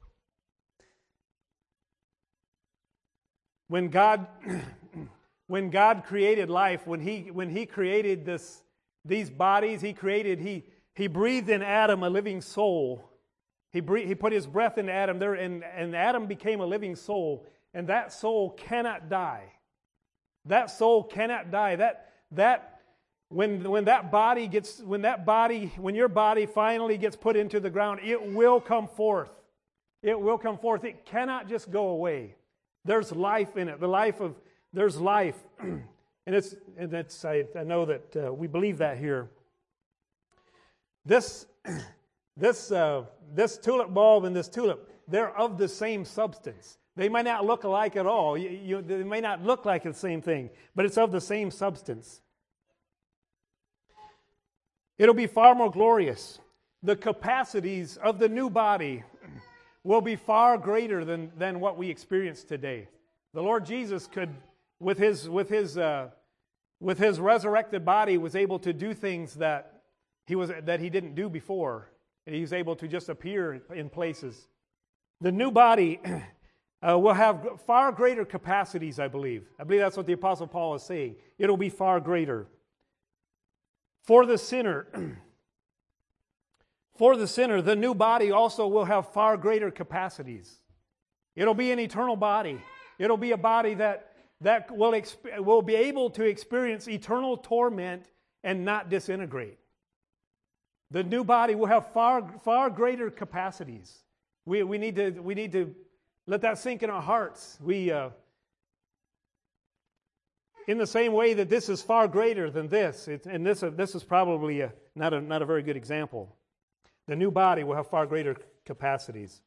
When God when God created life, when he when he created this these bodies, he created he He breathed in Adam a living soul. He breathed, he put his breath into Adam there, and, and Adam became a living soul. And that soul cannot die. That soul cannot die. That that when when that body gets when that body when your body finally gets put into the ground, it will come forth. It will come forth. It cannot just go away. There's life in it. The life of there's life, and it's and it's I, I know that uh, we believe that here. This, this, uh, this tulip bulb and this tulip, they're of the same substance. They may not look alike at all. You, you, they may not look like the same thing, but it's of the same substance. It'll be far more glorious. The capacities of the new body will be far greater than, than what we experience today. The Lord Jesus could, with his, with his, uh, with his resurrected body, was able to do things that He was that he didn't do before. He was able to just appear in places. The new body uh, will have far greater capacities, I believe. I believe that's what the Apostle Paul is saying. It'll be far greater. For the sinner, for the sinner, the new body also will have far greater capacities. It'll be an eternal body. It'll be a body that, that will, exp- will be able to experience eternal torment and not disintegrate. The new body will have far, far greater capacities. We, we, need to, we need to let that sink in our hearts. We, uh, in the same way that this is far greater than this, it, and this, uh, this is probably a, not, a, not a very good example. The new body will have far greater capacities.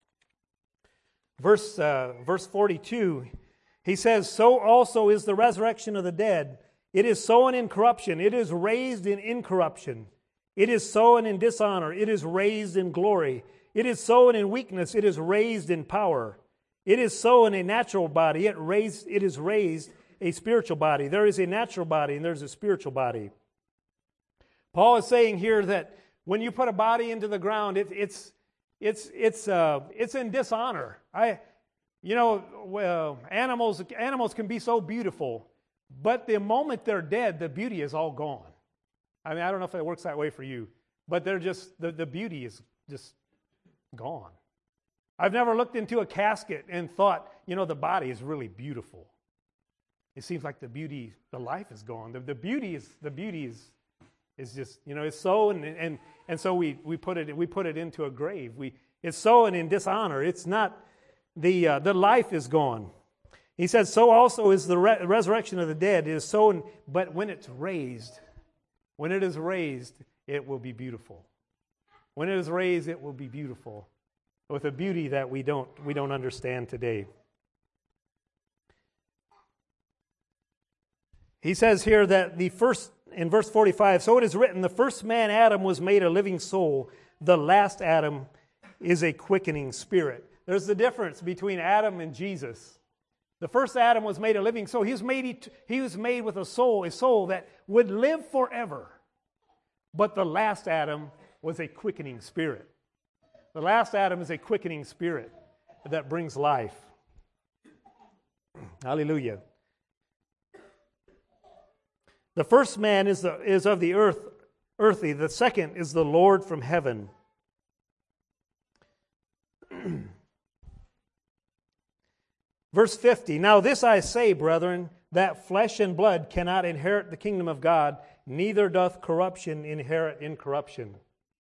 Verse, uh, verse forty-two, he says, "So also is the resurrection of the dead. It is sown in corruption. It is raised in incorruption. It is sown in dishonor. It is raised in glory. It is sown in weakness. It is raised in power. It is sown a natural body. It, raised, it is raised a spiritual body." There is a natural body and there's a spiritual body. Paul is saying here that when you put a body into the ground, it, it's it's it's uh, it's in dishonor. I, you know, well, animals animals can be so beautiful, but the moment they're dead, the beauty is all gone. I mean, I don't know if it works that way for you, but they're just, the, the beauty is just gone. I've never looked into a casket and thought, you know, the body is really beautiful. It seems like the beauty, the life is gone. The, the beauty is, the beauty is, is just, you know, it's sown, and, and, and so we, we put it, we put it into a grave. We, it's sown in dishonor. It's not, the, uh, the life is gone. He says, so also is the re- resurrection of the dead. It is sown, but when it's raised, When it is raised, it will be beautiful. When it is raised, it will be beautiful, with a beauty that we don't we don't understand today. He says here that the first, in verse forty-five, so it is written, the first man, Adam, was made a living soul. The last Adam is a quickening spirit. There's the difference between Adam and Jesus. The first Adam was made a living soul. He was made, he was made with a soul, a soul that would live forever. But the last Adam was a quickening spirit. The last Adam is a quickening spirit that brings life. Hallelujah. The first man is, the, is of the earth, earthy. The second is the Lord from heaven. Verse fifty, now this I say, brethren, that flesh and blood cannot inherit the kingdom of God, neither doth corruption inherit incorruption.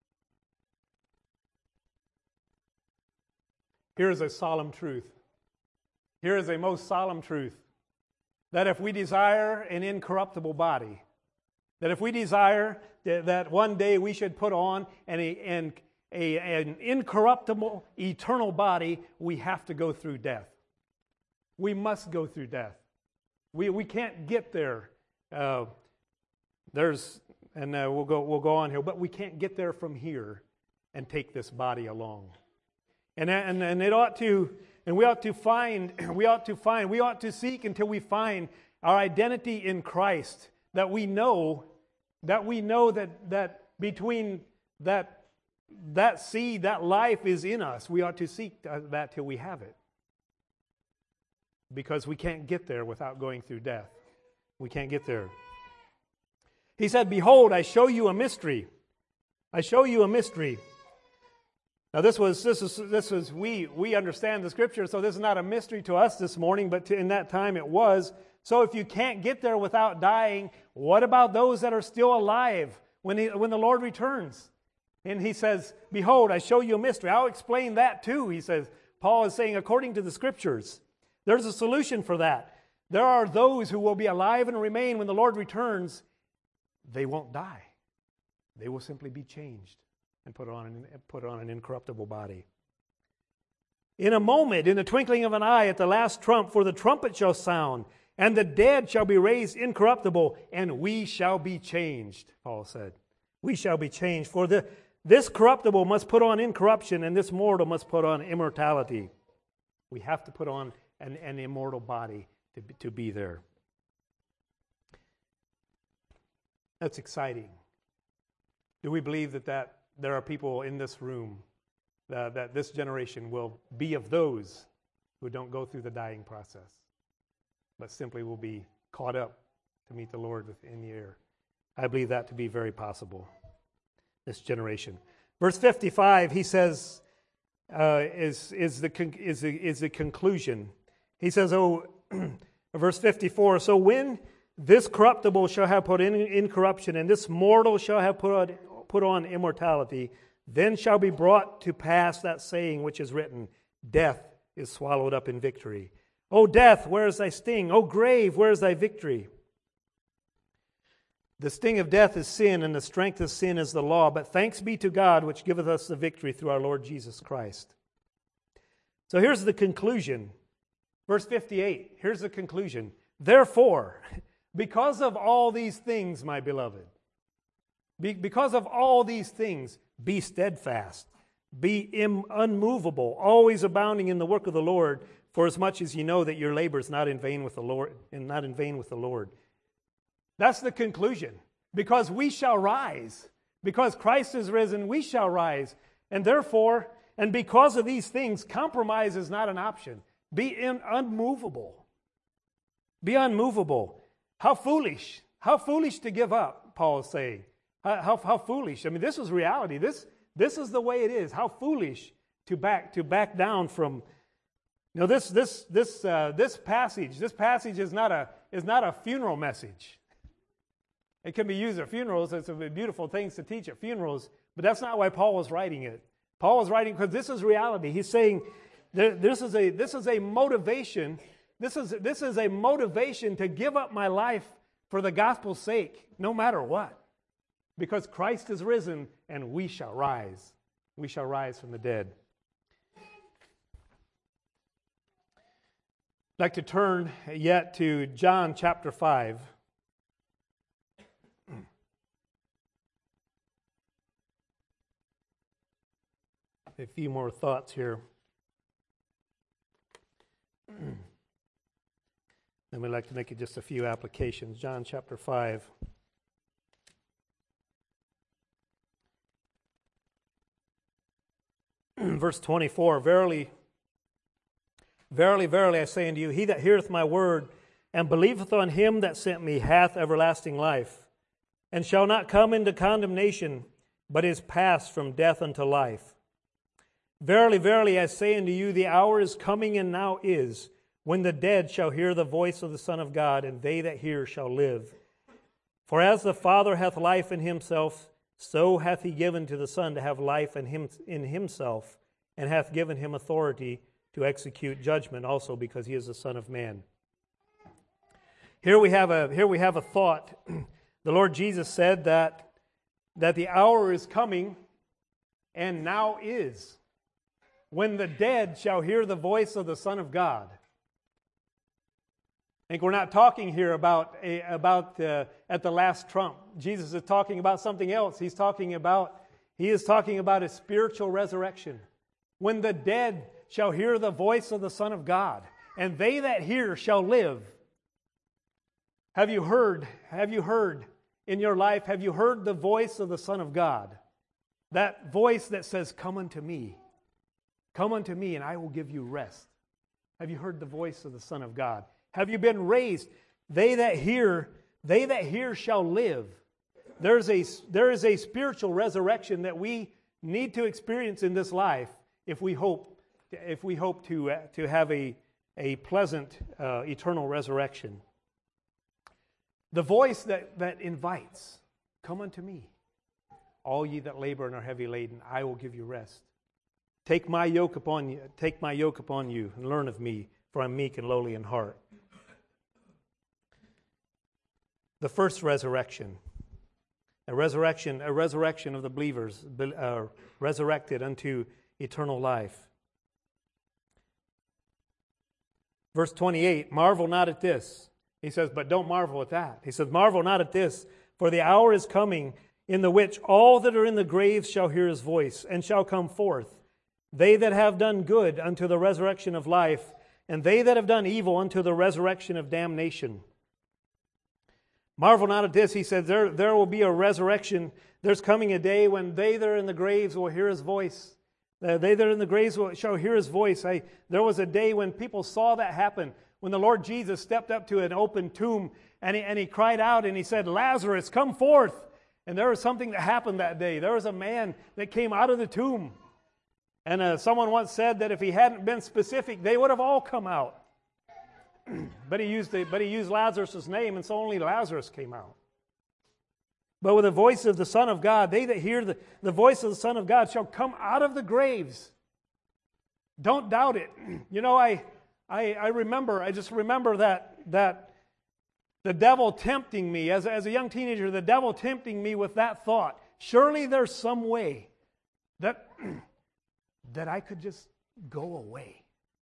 Here is a solemn truth. Here is a most solemn truth. That if we desire an incorruptible body, that if we desire that, that one day we should put on an, an, a, an incorruptible, eternal body, we have to go through death. We must go through death. We we can't get there. Uh, there's and uh, we'll go we'll go on here, but we can't get there from here and take this body along. And and and it ought to. And we ought to find, we ought to find, we ought to seek until we find our identity in Christ. That we know, that we know that that between that that seed, that life is in us. We ought to seek that till we have it. Because we can't get there without going through death. We can't get there. He said, behold, I show you a mystery. I show you a mystery. Now this was this is this was we we understand the Scripture, so this is not a mystery to us this morning, but to, in that time it was. So if you can't get there without dying, what about those that are still alive when he, when the Lord returns? And he says, behold, I show you a mystery. I'll explain that too, he says. Paul is saying, according to the Scriptures, there's a solution for that. There are those who will be alive and remain when the Lord returns. They won't die. They will simply be changed and put on an, put on an incorruptible body. In a moment, in the twinkling of an eye, at the last trump, for the trumpet shall sound, and the dead shall be raised incorruptible, and we shall be changed, Paul said. We shall be changed. For the, this corruptible must put on incorruption, and this mortal must put on immortality. We have to put on an, an immortal body to, to be there. That's exciting. Do we believe that, that there are people in this room uh, that this generation will be of those who don't go through the dying process, but simply will be caught up to meet the Lord in the air? I believe that to be very possible, this generation. Verse fifty-five, he says, uh, is, is, the con- is, the, is the conclusion. He says, oh, verse fifty-four, so when this corruptible shall have put in incorruption, and this mortal shall have put on, put on immortality, then shall be brought to pass that saying which is written, death is swallowed up in victory. O death, where is thy sting? O grave, where is thy victory? The sting of death is sin, and the strength of sin is the law. But thanks be to God, which giveth us the victory through our Lord Jesus Christ. So here's the conclusion. Verse fifty-eight, here's the conclusion. Therefore, because of all these things, my beloved, be, because of all these things, be steadfast, be im, unmovable, always abounding in the work of the Lord, for as much as you know that your labor is not in vain with the Lord, and not in vain with the Lord. That's the conclusion. Because we shall rise. Because Christ is risen, we shall rise. And therefore, and because of these things, compromise is not an option. Be in, unmovable. Be unmovable. How foolish. How foolish to give up, Paul is saying. How, how, how foolish. I mean, this is reality. This, this is the way it is. How foolish to back, to back down from... You know, this, this, this, uh, this passage, this passage is not a, is not a funeral message. It can be used at funerals. It's a beautiful things to teach at funerals, but that's not why Paul was writing it. Paul was writing because this is reality. He's saying this is a this is a motivation. This is this is a motivation to give up my life for the gospel's sake, no matter what. because Christ is risen, and we shall rise. We shall rise from the dead. I'd like to turn yet to John chapter five. A few more thoughts here. Then we'd like to make just a few applications. John chapter five. Verse twenty-four, Verily, verily, verily, I say unto you, he that heareth my word and believeth on him that sent me hath everlasting life, and shall not come into condemnation, but is passed from death unto life. Verily, verily, I say unto you, the hour is coming, and now is, when the dead shall hear the voice of the Son of God, and they that hear shall live. For as the Father hath life in himself, so hath he given to the Son to have life in him in himself, and hath given him authority to execute judgment also, because he is the Son of Man. Here we have a here we have a thought. The Lord Jesus said that that the hour is coming, and now is, when the dead shall hear the voice of the Son of God. I think we're not talking here about a, about uh, at the last trump. Jesus is talking about something else. He's talking about he is talking about a spiritual resurrection. When the dead shall hear the voice of the Son of God, and they that hear shall live. Have you heard? Have you heard in your life? Have you heard the voice of the Son of God? That voice that says, "Come unto me, come unto me, and I will give you rest." Have you heard the voice of the Son of God? Have you been raised? They that hear, they that hear shall live. There's a, there is a spiritual resurrection that we need to experience in this life if we hope, if we hope to, uh, to have a, a pleasant uh, eternal resurrection. The voice that, that invites, "Come unto me, all ye that labor and are heavy laden, I will give you rest. Take my yoke upon you, take my yoke upon you, and learn of me, for I'm meek and lowly in heart." The first resurrection, a resurrection, a resurrection of the believers, uh, resurrected unto eternal life. Verse twenty-eight, "Marvel not at this." He says, but don't marvel at that. He says, "Marvel not at this, for the hour is coming, in the which all that are in the graves shall hear his voice, and shall come forth. They that have done good unto the resurrection of life, and they that have done evil unto the resurrection of damnation." Marvel not at this, he said, there, there will be a resurrection. There's coming a day when they that are in the graves will hear his voice. Uh, they that are in the graves will, shall hear his voice. I, there was a day when people saw that happen, when the Lord Jesus stepped up to an open tomb, and he, and he cried out and he said, "Lazarus, come forth." And there was something that happened that day. There was a man that came out of the tomb. And uh, someone once said that if he hadn't been specific, they would have all come out. But he used the, but he used Lazarus' name, and so only Lazarus came out. But with the voice of the Son of God, they that hear the, the voice of the Son of God shall come out of the graves. Don't doubt it. You know, I I, I remember, I just remember that that the devil tempting me as, as a young teenager, the devil tempting me with that thought. Surely there's some way that that I could just go away.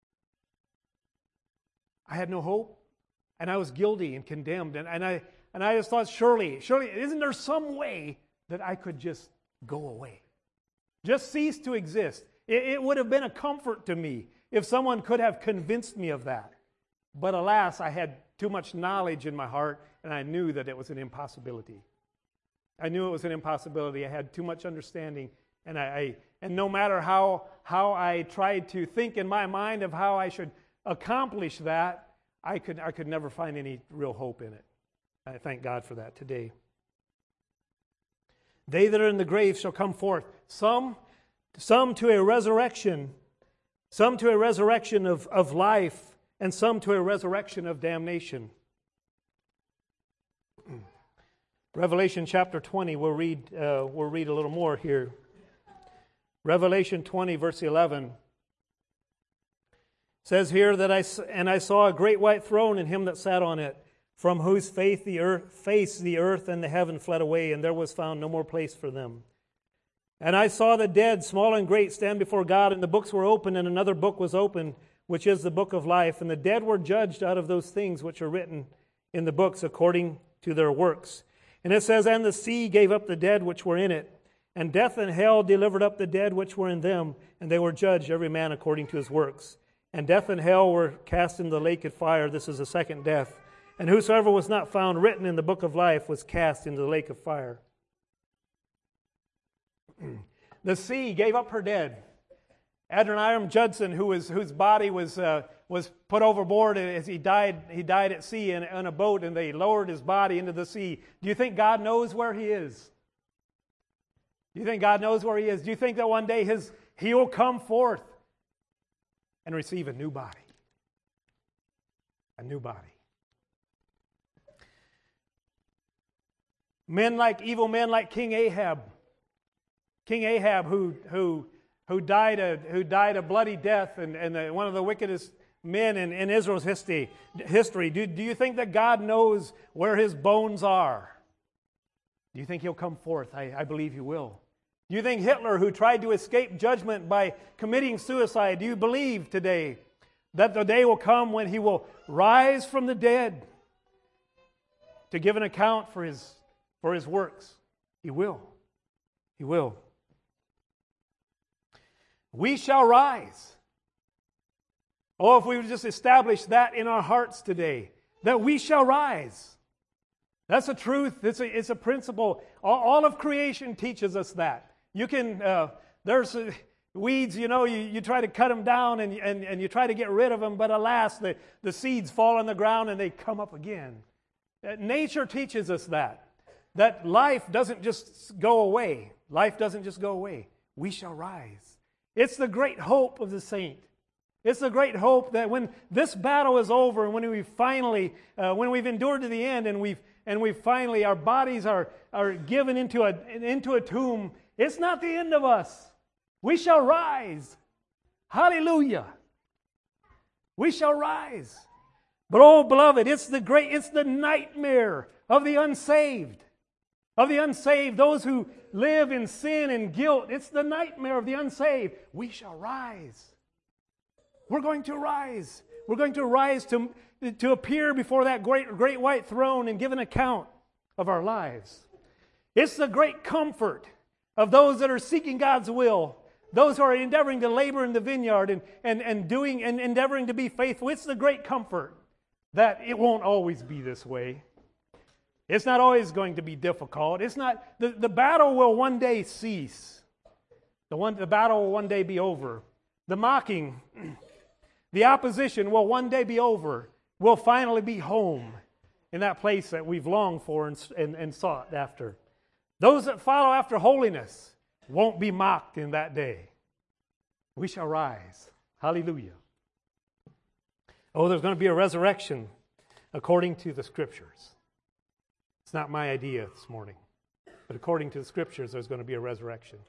I had no hope, and I was guilty and condemned, and, and I and I just thought, surely, surely, isn't there some way that I could just go away? Just cease to exist. It, it would have been a comfort to me if someone could have convinced me of that. But alas, I had too much knowledge in my heart, and I knew that it was an impossibility. I knew it was an impossibility. I had too much understanding, and I, I and no matter how how I tried to think in my mind of how I should accomplish that, I could I could never find any real hope in it. I thank God for that today. They that are in the grave shall come forth, some some to a resurrection, some to a resurrection of, of life, and some to a resurrection of damnation. Revelation chapter twenty, we'll read uh, we'll read a little more here. Revelation twenty, verse eleven. Says here that I and I saw a great white throne and him that sat on it, from whose faith the earth, face the earth and the heaven fled away, and there was found no more place for them. And I saw the dead, small and great, stand before God, and the books were opened, and another book was opened, which is the book of life. And the dead were judged out of those things which are written in the books according to their works. And it says, and the sea gave up the dead which were in it, and death and hell delivered up the dead which were in them, and they were judged every man according to his works. And death and hell were cast into the lake of fire. This is the second death. And whosoever was not found written in the book of life was cast into the lake of fire. The sea gave up her dead. Adoniram Judson, who was, whose body was uh, was put overboard as he died, he died at sea in, in a boat, and they lowered his body into the sea. Do you think God knows where he is? Do you think God knows where he is? Do you think that one day his he will come forth and receive a new body? A new body. Men like evil men like King Ahab. King Ahab, who who who died a who died a bloody death, and, and the, one of the wickedest men in, in Israel's history. History. Do, do you think that God knows where his bones are? Do you think he'll come forth? I, I believe he will. Do you think Hitler, who tried to escape judgment by committing suicide, do you believe today that the day will come when he will rise from the dead to give an account for his for his works? He will. He will. We shall rise. Oh, if we would just establish that in our hearts today, that we shall rise. That's a truth. It's a, it's a principle. All, all of creation teaches us that. You can, uh, there's uh, weeds, you know, you, you try to cut them down and, and, and you try to get rid of them, but alas, the, the seeds fall on the ground and they come up again. Uh, nature teaches us that. That life doesn't just go away. Life doesn't just go away. We shall rise. It's the great hope of the saint. It's the great hope that when this battle is over and when we finally, uh, when we've endured to the end and we've and we finally, our bodies are, are given into a, into a tomb, it's not the end of us. We shall rise. Hallelujah. We shall rise. But oh, beloved, it's the great, it's the nightmare of the unsaved. Of the unsaved, those who live in sin and guilt. It's the nightmare of the unsaved. We shall rise. We're going to rise. We're going to rise to, to appear before that great, great white throne and give an account of our lives. It's the great comfort of those that are seeking God's will, those who are endeavoring to labor in the vineyard and, and, and doing and endeavoring to be faithful. It's the great comfort that it won't always be this way. It's not always going to be difficult. It's not the, the battle will one day cease. The one the battle will one day be over. The mocking, the opposition will one day be over. We'll finally be home in that place that we've longed for and, and, and sought after. Those that follow after holiness won't be mocked in that day. We shall rise. Hallelujah. Oh, there's going to be a resurrection according to the Scriptures. It's not my idea this morning. But according to the Scriptures, there's going to be a resurrection.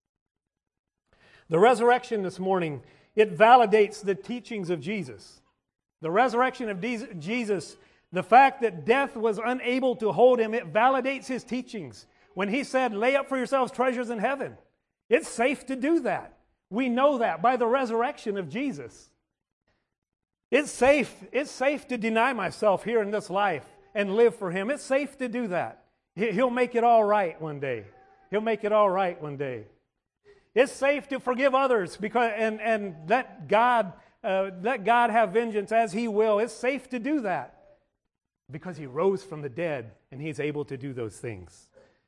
The resurrection this morning, it validates the teachings of Jesus. The resurrection of Jesus, the fact that death was unable to hold him, it validates his teachings. When he said, lay up for yourselves treasures in heaven, it's safe to do that. We know that by the resurrection of Jesus. It's safe, it's safe to deny myself here in this life and live for him. It's safe to do that. He'll make it all right one day. He'll make it all right one day. It's safe to forgive others because and, and let God uh, let God have vengeance as he will. It's safe to do that because he rose from the dead and he's able to do those things.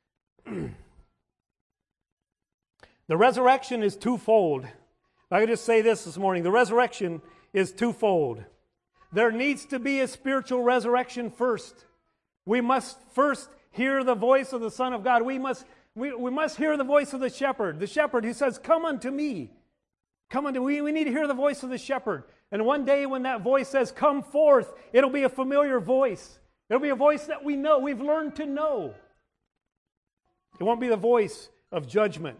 The resurrection is twofold. If I could just say this this morning, the resurrection is twofold. There needs to be a spiritual resurrection first. We must first hear the voice of the Son of God. We must, we, we must hear the voice of the shepherd. The shepherd who says, come unto me. Come unto me. We need to hear the voice of the shepherd. And one day when that voice says, come forth, it'll be a familiar voice. It'll be a voice that we know, we've learned to know. It won't be the voice of judgment.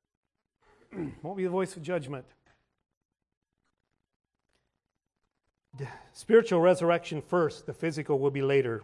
It won't be the voice of judgment. Spiritual resurrection first, the physical will be later.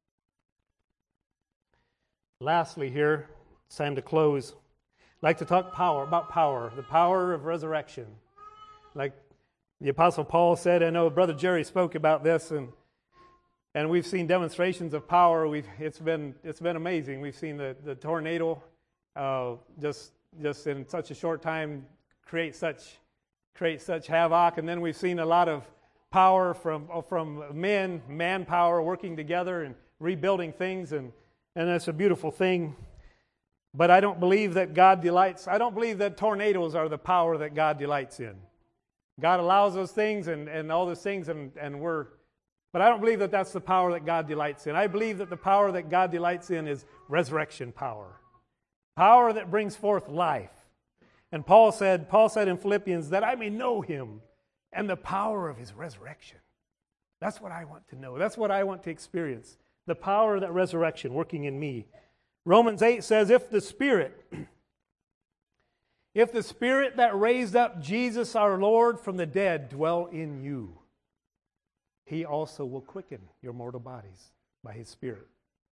Lastly here, it's time to close. I'd like to talk power, about power, the power of resurrection. Like the Apostle Paul said, I know Brother Jerry spoke about this, and and we've seen demonstrations of power. We've it's been it's been amazing. We've seen the, the tornado uh, just just in such a short time create such create such havoc, and then we've seen a lot of power from from men, manpower working together and rebuilding things, and and that's a beautiful thing. But I don't believe that God delights, I don't believe that tornadoes are the power that God delights in. God allows those things and, and all those things, and, and we're, but I don't believe that that's the power that God delights in. I believe that the power that God delights in is resurrection power. Power that brings forth life. And Paul said, Paul said in Philippians, that I may know Him and the power of His resurrection. That's what I want to know. That's what I want to experience. The power of that resurrection working in me. Romans eight says, if the Spirit, if the Spirit that raised up Jesus our Lord from the dead dwell in you, He also will quicken your mortal bodies by His Spirit.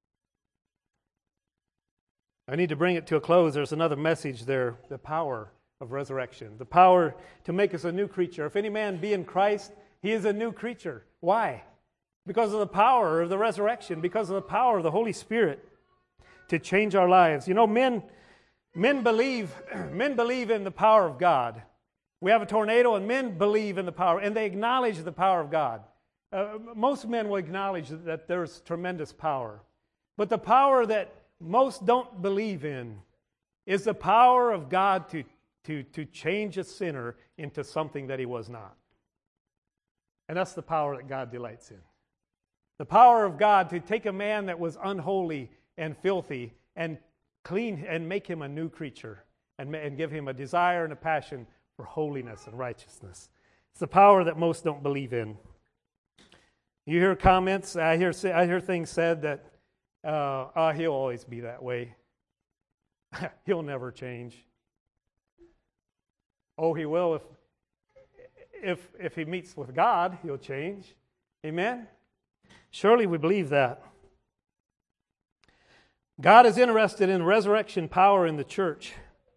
I need to bring it to a close. There's another message there, the power of resurrection. The power to make us a new creature. If any man be in Christ, he is a new creature. Why? Because of the power of the resurrection, because of the power of the Holy Spirit to change our lives. You know, men men believe men believe in the power of God. We have a tornado, and men believe in the power, and they acknowledge the power of God. Uh, most men will acknowledge that there's tremendous power. But the power that most don't believe in is the power of God to, to, to change a sinner into something that he was not. And that's the power that God delights in. The power of God to take a man that was unholy and filthy and clean and make him a new creature and, and give him a desire and a passion for holiness and righteousness. It's the power that most don't believe in. You hear comments, I hear I hear things said that uh, oh, he'll always be that way. He'll never change. Oh, he will if if if he meets with God, he'll change. Amen? Surely we believe that. God is interested in resurrection power in the church.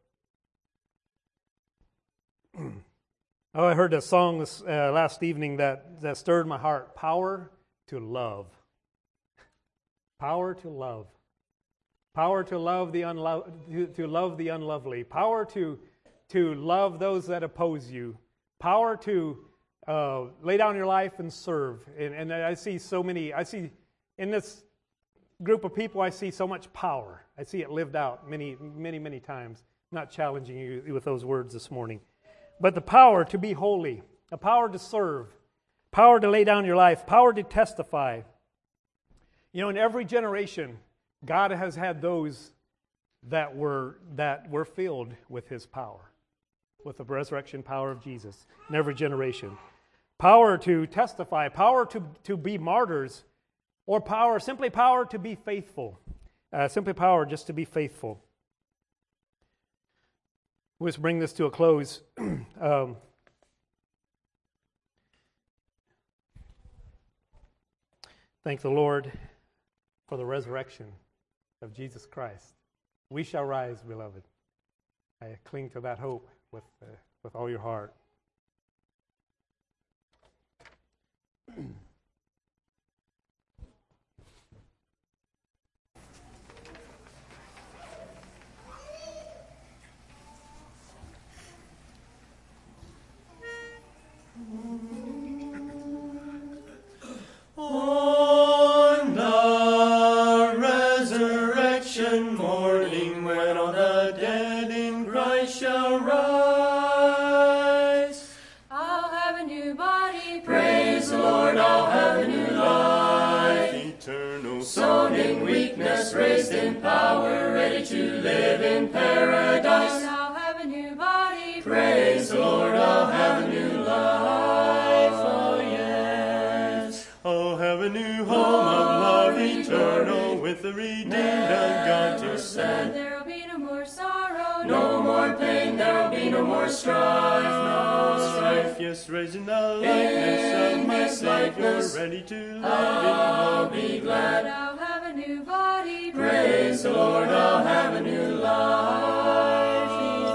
Oh, I heard a song this, uh, last evening that, that stirred my heart. Power to love. Power to love. Power to love the unlo- to, to love the unlovely. Power to to love those that oppose you. Power to uh, lay down your life and serve. And, and I see so many. I see in this group of people, I see so much power. I see it lived out many, many, many times. I'm not challenging you with those words this morning. But the power to be holy, a power to serve, power to lay down your life, power to testify. You know, in every generation, God has had those that were that were filled with His power, with the resurrection power of Jesus in every generation. Power to testify, power to, to be martyrs, or power, simply power to be faithful. Uh, simply power just to be faithful. Let's bring this to a close. um, thank the Lord for the resurrection of Jesus Christ. We shall rise, beloved. I cling to that hope with, uh, with all your heart. On the resurrection morning, when all the dead in Christ shall rise, I'll have a new body. praise the Lord, I'll have a new life. Eternal, sown in weakness, raised in power, ready to live in paradise. I'll have a new body. Praise the Lord, I'll have a new life. Oh yes, I'll have a new home of love eternal, with the redeemed of God to stand. There'll be no more sorrow, No more pain, there'll be no more strife, no strife. yes, raised in the likeness of my Savior, ready to live in I'll glory. be glad. I'll have a new body. Praise the Lord, I'll have a new life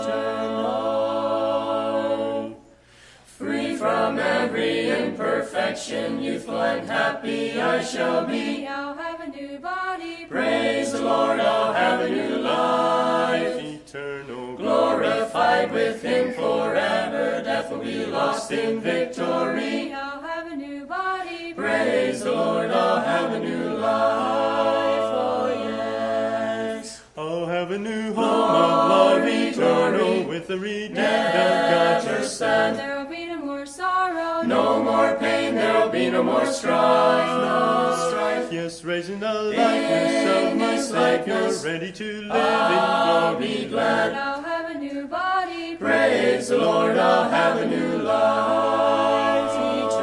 eternal. Free from every imperfection, youthful and happy I shall be. I'll have a new body. Praise the Lord, I'll have a new life Eternal, glorified with Him forever. Death will be lost in victory. I'll have a new body. Praise the Lord, I'll have a new life. Oh yes. I'll have a new home of love eternal with the redeemed of God. Never sad. There'll be no more sorrow. No more pain, there'll be no more strife, no strife. Yes, raised in the likeness of my Savior, ready to live I'll in glory. be glad. I'll have a new body. Praise the Lord, I'll have a new life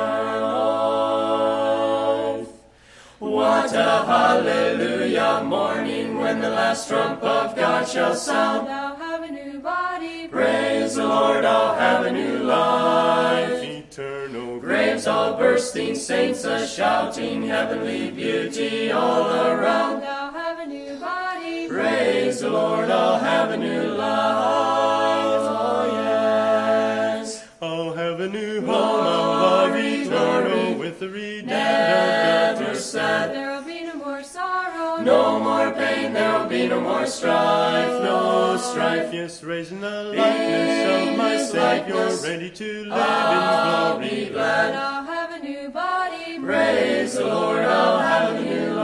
eternal. What a hallelujah morning when the last trump of God shall sound. I'll have a new body. Praise the Lord, I'll have a new life. Eternal, Graves all bursting, saints a shouting, heavenly beauty all around. I'll have a new body. Praise the Lord, I'll have a new life. Oh yes. I'll have a new home of love eternal with the redeemed of Never God. sad. There'll be no more sorrow. No more pain, there'll be no more strife, no strife. Yes, raised in the likeness of my Savior, ready to live I'll in be glory. glad. I'll have a new body. Praise the Lord, I'll have a new